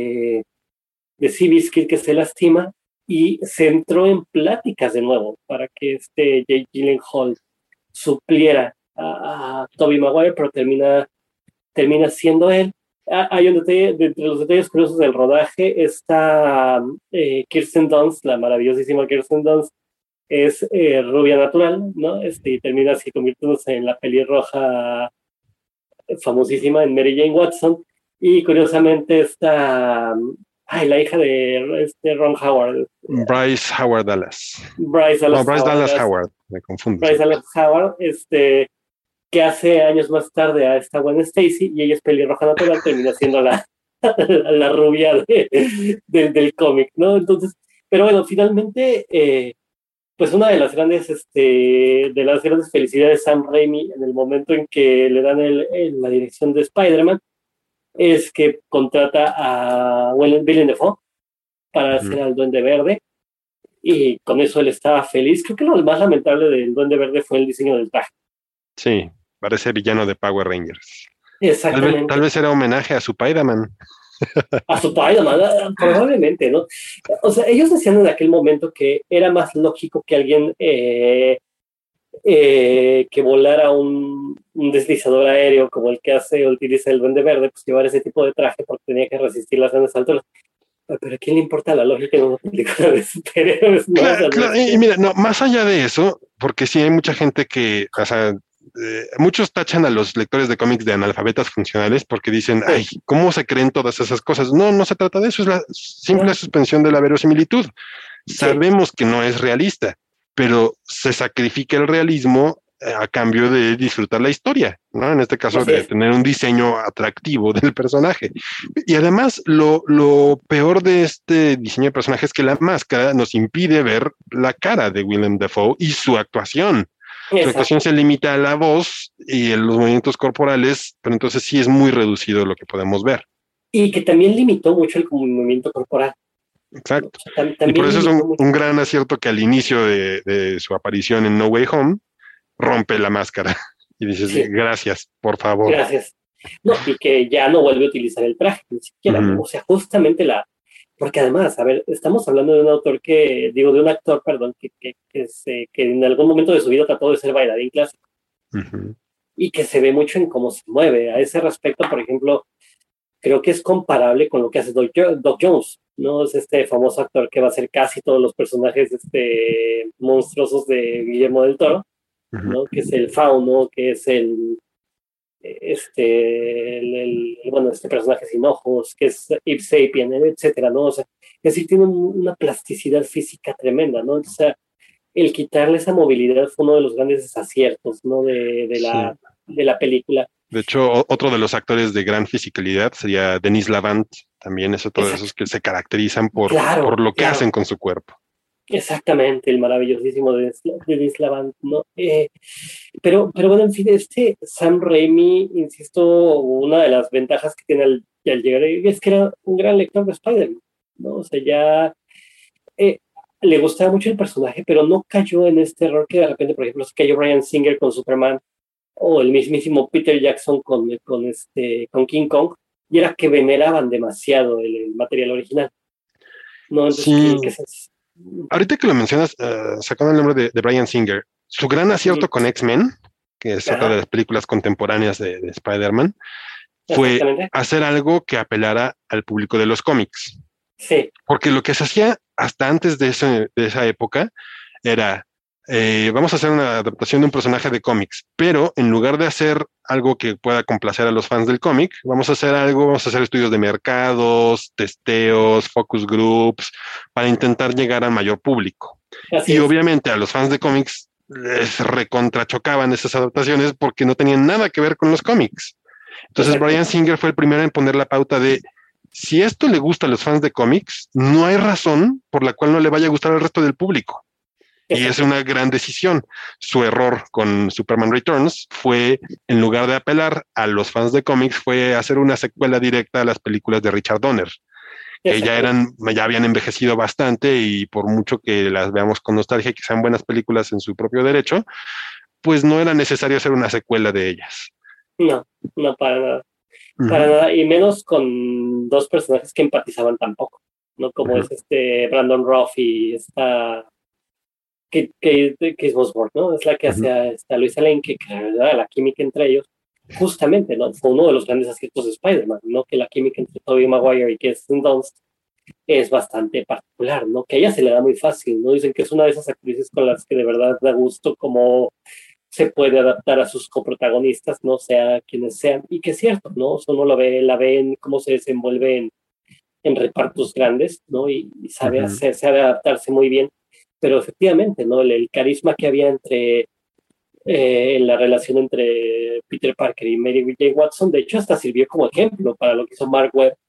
de Seabiscuit que se lastima y se entró en pláticas de nuevo para que Jake Gyllenhaal supliera a Tobey Maguire, pero termina siendo él. Hay un detalle, de entre los detalles curiosos del rodaje, está Kirsten Dunst, la maravillosísima Kirsten Dunst, es rubia natural, ¿no? Y termina así convirtiéndose en la pelirroja famosísima en Mary Jane Watson. Y curiosamente está, la hija de Ron Howard, Bryce Howard Dallas. Bryce No, Dallas Bryce Howard, Dallas Howard. Me confundo Bryce siempre. Dallas Howard, que hace años más tarde a esta Gwen Stacy y ella es pelirroja natural, termina siendo la rubia del cómic, ¿no? Entonces, pero bueno, finalmente, pues una de las grandes felicidades de Sam Raimi en el momento en que le dan la dirección de Spider-Man es que contrata a Willem Dafoe para hacer al Duende Verde, y con eso él estaba feliz. Creo que lo más lamentable del Duende Verde fue el diseño del traje. Sí, parece villano de Power Rangers. Tal Exactamente. vez era homenaje a su Spider-Man. A su Spider-Man, probablemente, ¿no? O sea, ellos decían en aquel momento que era más lógico que alguien que volara un deslizador aéreo como el que utiliza el Duende Verde, pues llevar ese tipo de traje porque tenía que resistir las grandes alturas. Pero ¿a quién le importa la lógica de una película de superhéroes? ¿No? O Claro, sea, no claro, es y mira, no, más allá de eso, porque sí hay mucha gente que, o sea, muchos tachan a los lectores de cómics de analfabetas funcionales porque dicen, ay, sí, ¿cómo se creen todas esas cosas? No, no se trata de eso, es la simple no, suspensión de la verosimilitud. sí, Sabemos que no es realista, pero se sacrifica el realismo a cambio de disfrutar la historia, ¿no? En este caso, así de es. tener un diseño atractivo del personaje. Y además, lo peor de este diseño de personaje es que la máscara nos impide ver la cara de Willem Dafoe y su actuación. Su actuación Exacto. se limita a la voz y a los movimientos corporales, pero entonces sí es muy reducido lo que podemos ver. Y que también limitó mucho el movimiento corporal, ¿no? O Exacto. sea, Y por también eso es limitó mucho. un gran acierto que al inicio de su aparición en No Way Home rompe la máscara y dices, Sí, gracias, por favor. gracias. No, y que ya no vuelve a utilizar el traje, ni siquiera, ¿no? Ujú. O sea, justamente porque además, a ver, estamos hablando de un autor de un actor, perdón, que en algún momento de su vida trató de ser bailarín clásico Ujú. y que se ve mucho en cómo se mueve. A ese respecto, por ejemplo, creo que es comparable con lo que hace Doc Jones, ¿no? Es este famoso actor que va a hacer casi todos los personajes monstruosos de Guillermo del Toro, Ujú. ¿no? Que es el fauno, que es bueno, este personaje sin ojos, que es Ip Sapien, etcétera, ¿no? O sea, es decir, tiene una plasticidad física tremenda, ¿no? O sea, el quitarle esa movilidad fue uno de los grandes desaciertos, ¿no? Sí. De la película. De hecho, otro de los actores de gran fisicalidad sería Denis Lavant. También es otro de Exacto. esos que se caracterizan por Claro, lo que claro. hacen con su cuerpo. Exactamente, el maravillosísimo de Slavant, ¿no? Pero bueno, en fin, Sam Raimi, insisto, una de las ventajas que tiene al llegar ahí es que era un gran lector de Spider-Man, ¿no? O sea, ya eh, le gustaba mucho el personaje, pero no cayó en este error que de repente, por ejemplo, se cayó Bryan Singer con Superman o el mismísimo Peter Jackson con King Kong, y era que veneraban demasiado el material original, ¿no? Entonces, Sí, ¿qué es? ahorita que lo mencionas, sacando el nombre de Bryan Singer, su gran acierto con X-Men, que es otra de Ajá, las películas contemporáneas de Spider-Man, fue exactamente. hacer algo que apelara al público de los cómics. Sí, Porque lo que se hacía hasta antes de esa época era, vamos a hacer una adaptación de un personaje de cómics, pero en lugar de hacer algo que pueda complacer a los fans del cómic, vamos a hacer estudios de mercados, testeos, focus groups, para intentar llegar al mayor público. así Y es. obviamente a los fans de cómics les recontrachocaban esas adaptaciones porque no tenían nada que ver con los cómics. Entonces Exacto. Bryan Singer fue el primero en poner la pauta de si esto le gusta a los fans de cómics, no hay razón por la cual no le vaya a gustar al resto del público. Y es Exacto. una gran decisión. Su error con Superman Returns fue, en lugar de apelar a los fans de cómics, fue hacer una secuela directa a las películas de Richard Donner, que Exactamente. ya habían envejecido bastante y por mucho que las veamos con nostalgia y que sean buenas películas en su propio derecho, pues no era necesario hacer una secuela de ellas. No, no para nada. Uh Para -huh, nada. Y menos con dos personajes que empatizaban tampoco, ¿no? uh Como -huh, es Brandon Routh y esta que es Osborn, ¿no? Es la que uh hace -huh. a esta Luisa Lane, que la química entre ellos, justamente, ¿no? Fue uno de los grandes aciertos de Spider-Man, ¿no? Que la química entre Tobey Maguire y Kirsten Dunst es bastante particular, ¿no? Que a ella se le da muy fácil, ¿no? Dicen que es una de esas actrices con las que de verdad da gusto como se puede adaptar a sus coprotagonistas, no sea quienes sean, y que es cierto, ¿no? O sea, uno la ve en cómo se desenvuelve en repartos grandes, ¿no? Y Uh sabe -huh. hacer, sabe adaptarse muy bien, pero efectivamente, ¿no? El carisma que había en la relación entre Peter Parker y Mary J. Watson, de hecho, hasta sirvió como ejemplo para lo que hizo Mark Webb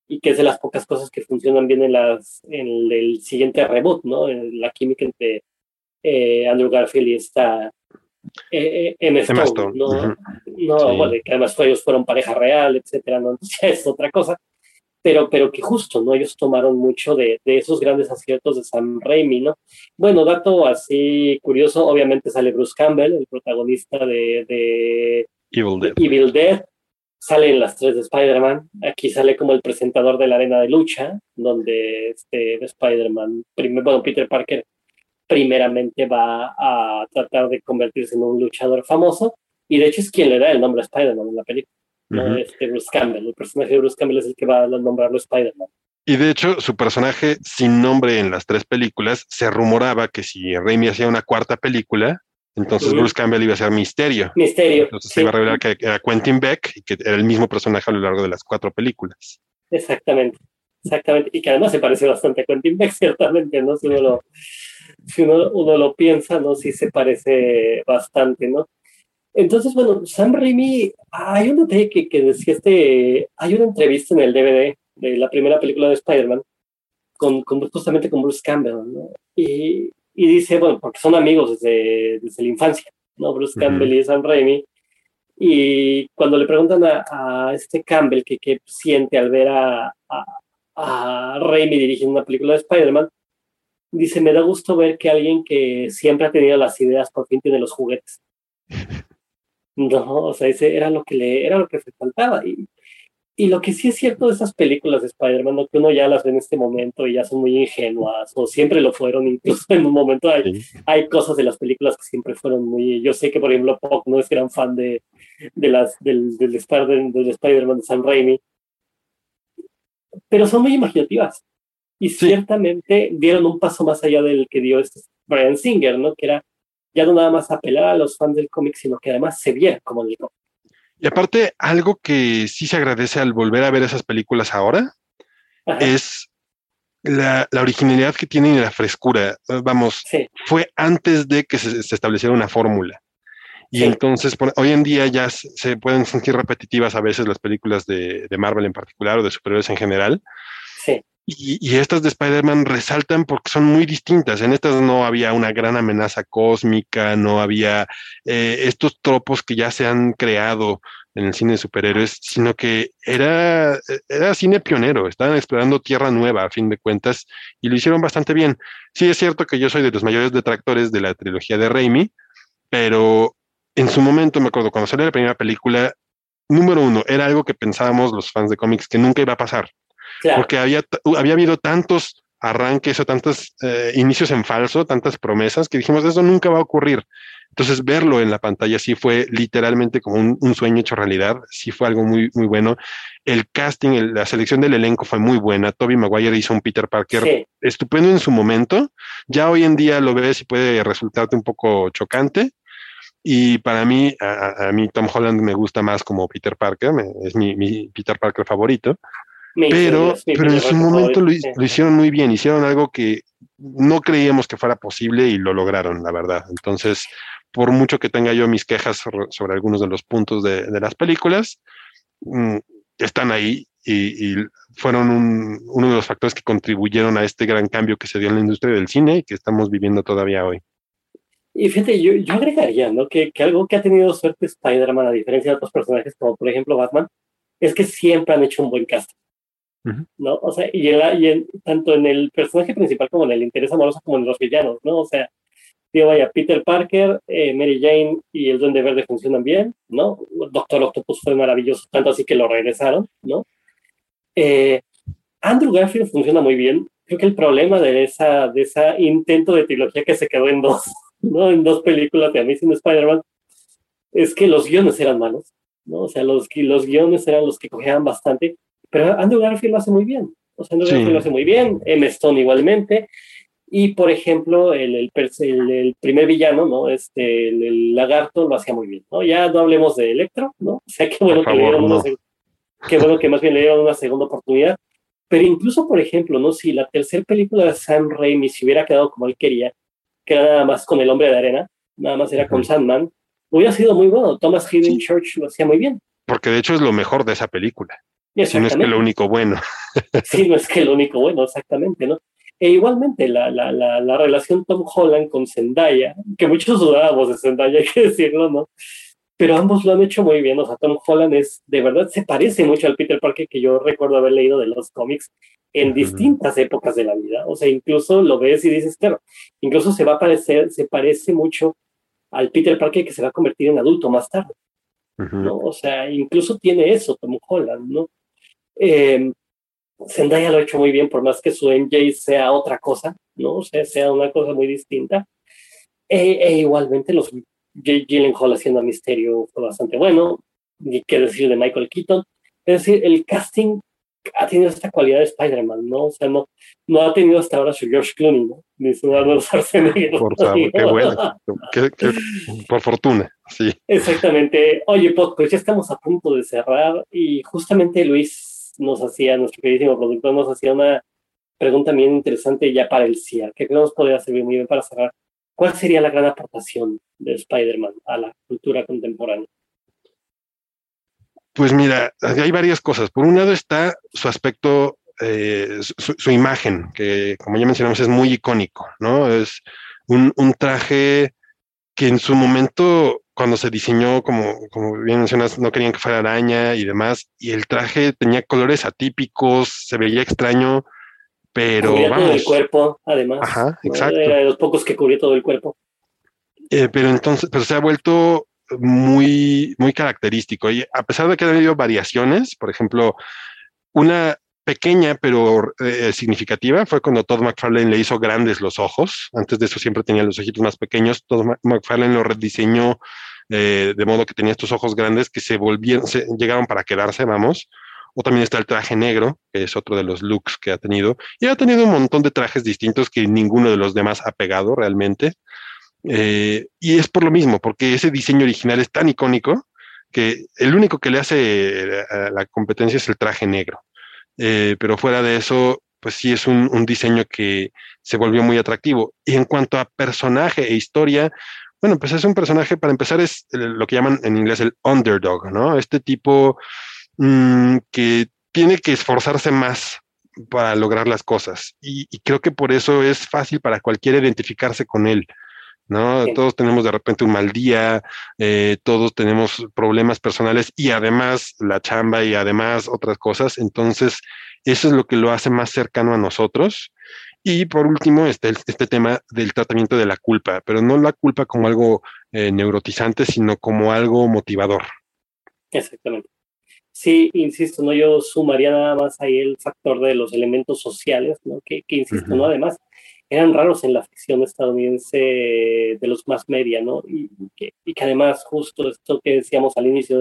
y que es de las pocas cosas que funcionan bien en el siguiente reboot, ¿no? En la química entre Andrew Garfield y esta Emma Emma Stone, Stone. ¿no? Ujú. No, Sí. bueno, y que además ellos fueron pareja real, etcétera, ¿no? Entonces ya es otra cosa, pero que justo, ¿no? Ellos tomaron mucho de esos grandes aciertos de Sam Raimi, ¿no? Bueno, dato así curioso, obviamente sale Bruce Campbell, el protagonista Evil de Dead. Evil Dead, sale en las 3 de Spider-Man, aquí sale como el presentador de la arena de lucha, donde Spider-Man, bueno, Peter Parker primeramente va a tratar de convertirse en un luchador famoso, y de hecho es quien le da el nombre a Spider-Man en la película, ¿no? Ujú. Bruce Campbell, el personaje de Bruce Campbell es el que va a nombrarlo Spider-Man. Y de hecho, su personaje sin nombre en las 3 películas, se rumoraba que si Raimi hacía una cuarta película, entonces Bruce Campbell iba a ser Misterio. Misterio, Entonces se iba sí, a revelar que era Quentin Beck y que era el mismo personaje a lo largo de las 4 películas. exactamente, exactamente, y que además se parece bastante a Quentin Beck, ciertamente, ¿no? Si uno lo piensa, ¿no? Sí se parece bastante, ¿no? Entonces, bueno, Sam Raimi, hay un detalle que decía hay una entrevista en el DVD de la primera película de Spider-Man justamente con Bruce Campbell, ¿no? Y dice, bueno, porque son amigos desde la infancia, ¿no? Bruce Ujú. Campbell y Sam Raimi, y cuando le preguntan a este Campbell que siente al ver a Raimi dirigiendo una película de Spider-Man, dice, me da gusto ver que alguien que siempre ha tenido las ideas por fin tiene los juguetes. No, o sea, ese era lo que le faltaba. Y lo que sí es cierto de esas películas de Spider-Man, ¿no? Que uno ya las ve en este momento y ya son muy ingenuas, o siempre lo fueron, incluso en un momento Sí. hay cosas de las películas que siempre fueron muy... Yo sé que, por ejemplo, Pop no es gran fan del Spider-Man de Sam Raimi, pero son muy imaginativas. Y Sí, ciertamente dieron un paso más allá del que dio Bryan Singer, ¿no? Que era ya no nada más apelar a los fans del cómic, sino que además se viera como el cómic. y aparte, algo que sí se agradece al volver a ver esas películas ahora Ajá, es la originalidad que tienen y la frescura. Vamos, sí, fue antes de que se estableciera una fórmula. Y sí, entonces, hoy en día ya se pueden sentir repetitivas a veces las películas de Marvel en particular o de superhéroes en general. sí, Y estas de Spider-Man resaltan porque son muy distintas. En estas no había una gran amenaza cósmica, no había estos tropos que ya se han creado en el cine de superhéroes, sino que era cine pionero, estaban explorando tierra nueva a fin de cuentas y lo hicieron bastante bien. Sí, es cierto que yo soy de los mayores detractores de la trilogía de Raimi, pero en su momento me acuerdo cuando salió la primera película, número uno, era algo que pensábamos los fans de cómics que nunca iba a pasar claro. porque había habido tantos arranques o tantos inicios en falso, tantas promesas que dijimos, eso nunca va a ocurrir. Entonces, verlo en la pantalla sí fue literalmente como un sueño hecho realidad, sí fue algo muy, muy bueno. El casting, la selección del elenco fue muy buena. Tobey Maguire hizo un Peter Parker Sí, estupendo en su momento. Ya hoy en día lo ves y puede resultarte un poco chocante. Y para mí, a mí Tom Holland me gusta más como Peter Parker, es mi Peter Parker favorito, Es mi pero en Peter su Parker momento favorito. Sí. lo hicieron muy bien, hicieron algo que no creíamos que fuera posible y lo lograron, la verdad. Entonces, por mucho que tenga yo mis quejas sobre algunos de los puntos de las películas, mm, están ahí y fueron uno de los factores que contribuyeron a este gran cambio que se dio en la industria del cine y que estamos viviendo todavía hoy. Y fíjate, yo agregaría, ¿no? Que algo que ha tenido suerte Spider-Man, a diferencia de otros personajes como por ejemplo Batman, es que siempre han hecho un buen cast, Ujú. ¿no? O sea, tanto en el personaje principal como en el interés amoroso como en los villanos, ¿no? O sea, digo, vaya, Peter Parker, Mary Jane y el Duende Verde funcionan bien, ¿no? Doctor Octopus fue maravilloso, tanto así que lo regresaron, ¿no? Eh, Andrew Garfield funciona muy bien. Creo que el problema de esa intento de trilogía que se quedó en dos, ¿no? En dos películas de Amazing Spider-Man, es que los guiones eran malos, ¿no? O sea, los guiones eran los que cojeaban bastante, pero Andrew Garfield lo hace muy bien. O sea, Andrew Garfield lo Sí, hace muy bien, Emma Stone igualmente, y por ejemplo, el primer villano, ¿no? El lagarto lo hacía muy bien, ¿no? Ya no hablemos de Electro, ¿no? O sea, qué por bueno que le favor, dieron no. qué bueno que más bien le dieron una segunda oportunidad. Pero incluso, por ejemplo, ¿no? Si la tercera película de Sam Raimi se hubiera quedado como él quería, que era nada más con el Hombre de Arena, nada más era con Ujú. Sandman, hubiera sido muy bueno. Thomas Hayden Sí, Church lo hacía muy bien. porque de hecho es lo mejor de esa película. Si no es que lo único bueno. Sí, no es que lo único bueno, exactamente, ¿no? E igualmente la relación Tom Holland con Zendaya, que muchos dudábamos de Zendaya, hay que decirlo, ¿no? Pero ambos lo han hecho muy bien. O sea, Tom Holland de verdad, se parece mucho al Peter Parker que yo recuerdo haber leído de los cómics en distintas épocas de la vida. O sea, incluso lo ves y dices, claro, incluso se parece mucho al Peter Parker que se va a convertir en adulto más tarde, ¿no? O sea, incluso tiene eso Tom Holland, ¿no? Eh, Zendaya lo ha hecho muy bien, por más que su MJ sea otra cosa, ¿no? O sea una cosa muy distinta. Igualmente los Jake Gyllenhaal haciendo a Misterio fue bastante bueno, ni qué decir de Michael Keaton. Es decir, el casting ha tenido esta cualidad de Spider-Man, ¿no? O sea, no ha tenido hasta ahora su George Clooney, ¿no? Ni su Arnold Schwarzenegger. Por favor, qué bueno. Por fortuna, sí. Exactamente. Oye, pues ya estamos a punto de cerrar y justamente Luis nuestro queridísimo productor nos hacía una pregunta bien interesante ya para el cierre, que nos podría servir muy bien para cerrar. ¿Cuál sería la gran aportación de Spider-Man a la cultura contemporánea? Pues mira, hay varias cosas. Por un lado está su aspecto, su imagen, que como ya mencionamos es muy icónico, ¿no? Es un traje que en su momento, cuando se diseñó, como bien mencionas, no querían que fuera araña y demás, y el traje tenía colores atípicos, se veía extraño, pero cubría todo el vamos. cuerpo, además. Ajá, ¿no? exacto. Era de los pocos que cubría todo el cuerpo. Pero se ha vuelto muy, muy característico. Y a pesar de que ha habido variaciones, por ejemplo, una pequeña pero significativa fue cuando Todd McFarlane le hizo grandes los ojos. Antes de eso siempre tenía los ojitos más pequeños. Todd McFarlane lo rediseñó de modo que tenía estos ojos grandes que llegaron para quedarse, vamos. O también está el traje negro, que es otro de los looks que ha tenido. Y ha tenido un montón de trajes distintos que ninguno de los demás ha pegado realmente. Y es por lo mismo, porque ese diseño original es tan icónico que el único que le hace a la competencia es el traje negro. Pero fuera de eso, pues sí es un diseño que se volvió muy atractivo. Y en cuanto a personaje e historia, bueno, pues es un personaje, para empezar, es lo que llaman en inglés el underdog, ¿no? Este tipo que tiene que esforzarse más para lograr las cosas. Y creo que por eso es fácil para cualquiera identificarse con él. ¿No? Sí. Todos tenemos de repente un mal día, todos tenemos problemas personales y además la chamba y además otras cosas. Entonces, eso es lo que lo hace más cercano a nosotros. Y por último, este tema del tratamiento de la culpa, pero no la culpa como algo neurotizante, sino como algo motivador. Exactamente. Sí, insisto, ¿no? Yo sumaría nada más ahí el factor de los elementos sociales, ¿no? Que insisto, ¿no? Además, eran raros en la ficción estadounidense de los más media, ¿no? Y que además, justo esto que decíamos al inicio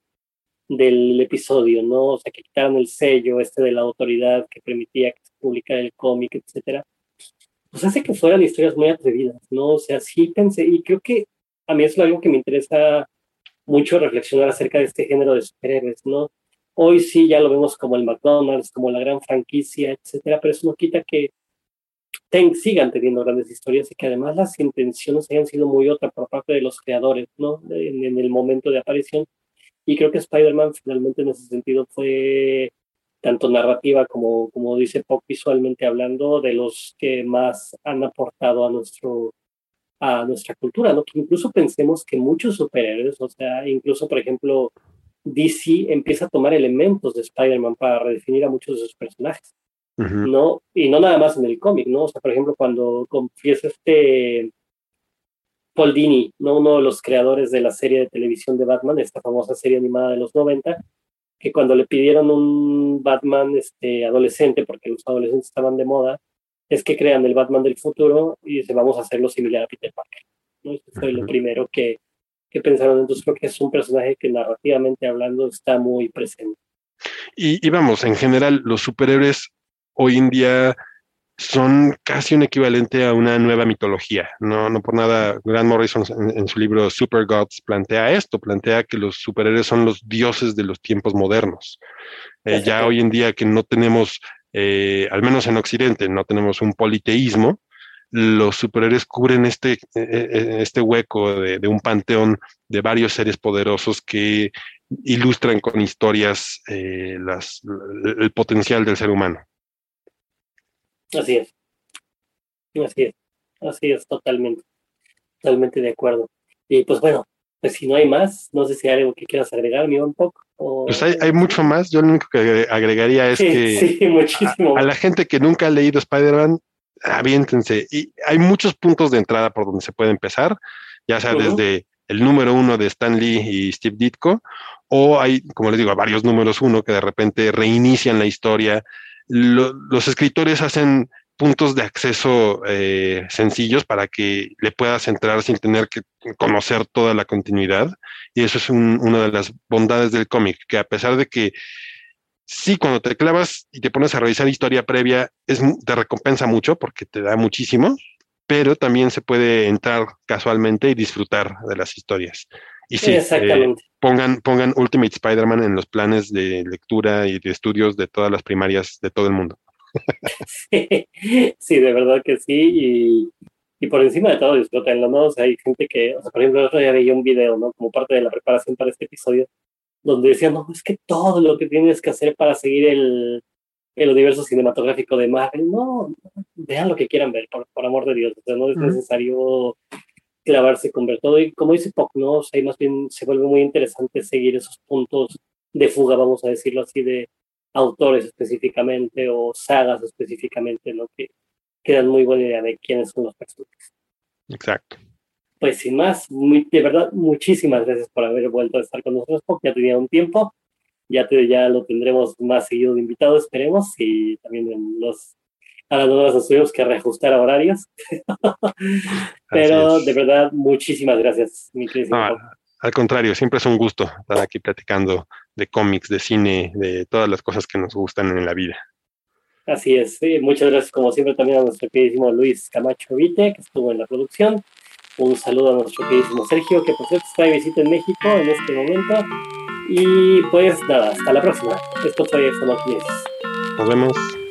del episodio, ¿no? O sea, que quitaron el sello de la autoridad que permitía que se publicara el cómic, etcétera, pues hace que fueran historias muy atrevidas, ¿no? O sea, sí pensé, y creo que a mí es algo que me interesa mucho reflexionar acerca de este género de superhéroes, ¿no? Hoy sí ya lo vemos como el McDonald's, como la gran franquicia, etcétera, pero eso no quita que sigan teniendo grandes historias y que además las intenciones hayan sido muy otras por parte de los creadores, ¿no? En el momento de aparición. Y creo que Spider-Man finalmente en ese sentido fue tanto narrativa como dice Pop visualmente hablando, de los que más han aportado a nuestra cultura, ¿no? Que incluso pensemos que muchos superhéroes, o sea, incluso por ejemplo DC empieza a tomar elementos de Spider-Man para redefinir a muchos de sus personajes, ¿no? Y no nada más en el cómic, ¿no? O sea, por ejemplo, cuando confiesa Paul Dini, ¿no? Uno de los creadores de la serie de televisión de Batman, esta famosa serie animada de los 90, que cuando le pidieron un Batman adolescente, porque los adolescentes estaban de moda, es que crean el Batman del futuro y dice, vamos a hacerlo similar a Peter Parker, ¿no? Eso fue lo primero que pensaron. Entonces creo que es un personaje que narrativamente hablando está muy presente. Y vamos, en general, los superhéroes hoy en día son casi un equivalente a una nueva mitología. No, no por nada, Grant Morrison en su libro Super Gods plantea esto, plantea que los superhéroes son los dioses de los tiempos modernos. Ya hoy en día que no tenemos, al menos en Occidente, no tenemos un politeísmo, los superhéroes cubren este hueco de un panteón de varios seres poderosos que ilustran con historias el potencial del ser humano. Así es, así es, totalmente de acuerdo. Y pues bueno, pues si no hay más, no sé si hay algo que quieras agregar, mi un poco. Pues hay mucho más. Yo lo único que agregaría es que Sí, muchísimo. a la gente que nunca ha leído Spider-Man, aviéntense. Y hay muchos puntos de entrada por donde se puede empezar, ya sea desde el número 1 de Stan Lee y Steve Ditko, o hay, como les digo, varios números 1 que de repente reinician la historia. Los escritores hacen puntos de acceso sencillos para que le puedas entrar sin tener que conocer toda la continuidad. Y eso es una de las bondades del cómic, que a pesar de que sí, cuando te clavas y te pones a revisar historia previa, te recompensa mucho porque te da muchísimo, pero también se puede entrar casualmente y disfrutar de las historias. Y sí, Exactamente. pongan Ultimate Spider-Man en los planes de lectura y de estudios de todas las primarias de todo el mundo. Sí, de verdad que sí. Y por encima de todo, disfrútenlo, ¿no? O sea, hay gente que, o sea, por ejemplo, el otro día veía un video, ¿no? Como parte de la preparación para este episodio, donde decían, no, es que todo lo que tienes que hacer para seguir el universo cinematográfico de Marvel, no, vean lo que quieran ver, por amor de Dios. O sea, no es necesario clavarse con ver todo. Y como dice Puck, ¿no? O sea, y más bien se vuelve muy interesante seguir esos puntos de fuga, vamos a decirlo así, de autores específicamente o sagas específicamente, ¿no? Que dan muy buena idea de quiénes son los personajes. Exacto. Pues sin más, de verdad, muchísimas gracias por haber vuelto a estar con nosotros, porque ya tenía un tiempo, ya lo tendremos más seguido de invitado, esperemos, y también a las nuevas nos tuvimos que reajustar a horarios. Pero de verdad, muchísimas gracias, mi querido. Al contrario, siempre es un gusto estar aquí platicando de cómics, de cine, de todas las cosas que nos gustan en la vida. Así es, sí. Muchas gracias como siempre también a nuestro queridísimo Luis Camacho Vite, que estuvo en la producción. Un saludo a nuestro queridísimo Sergio, que por cierto está de visita en México en este momento. Y pues nada, hasta la próxima. Esto fue Fonoquies. Nos vemos.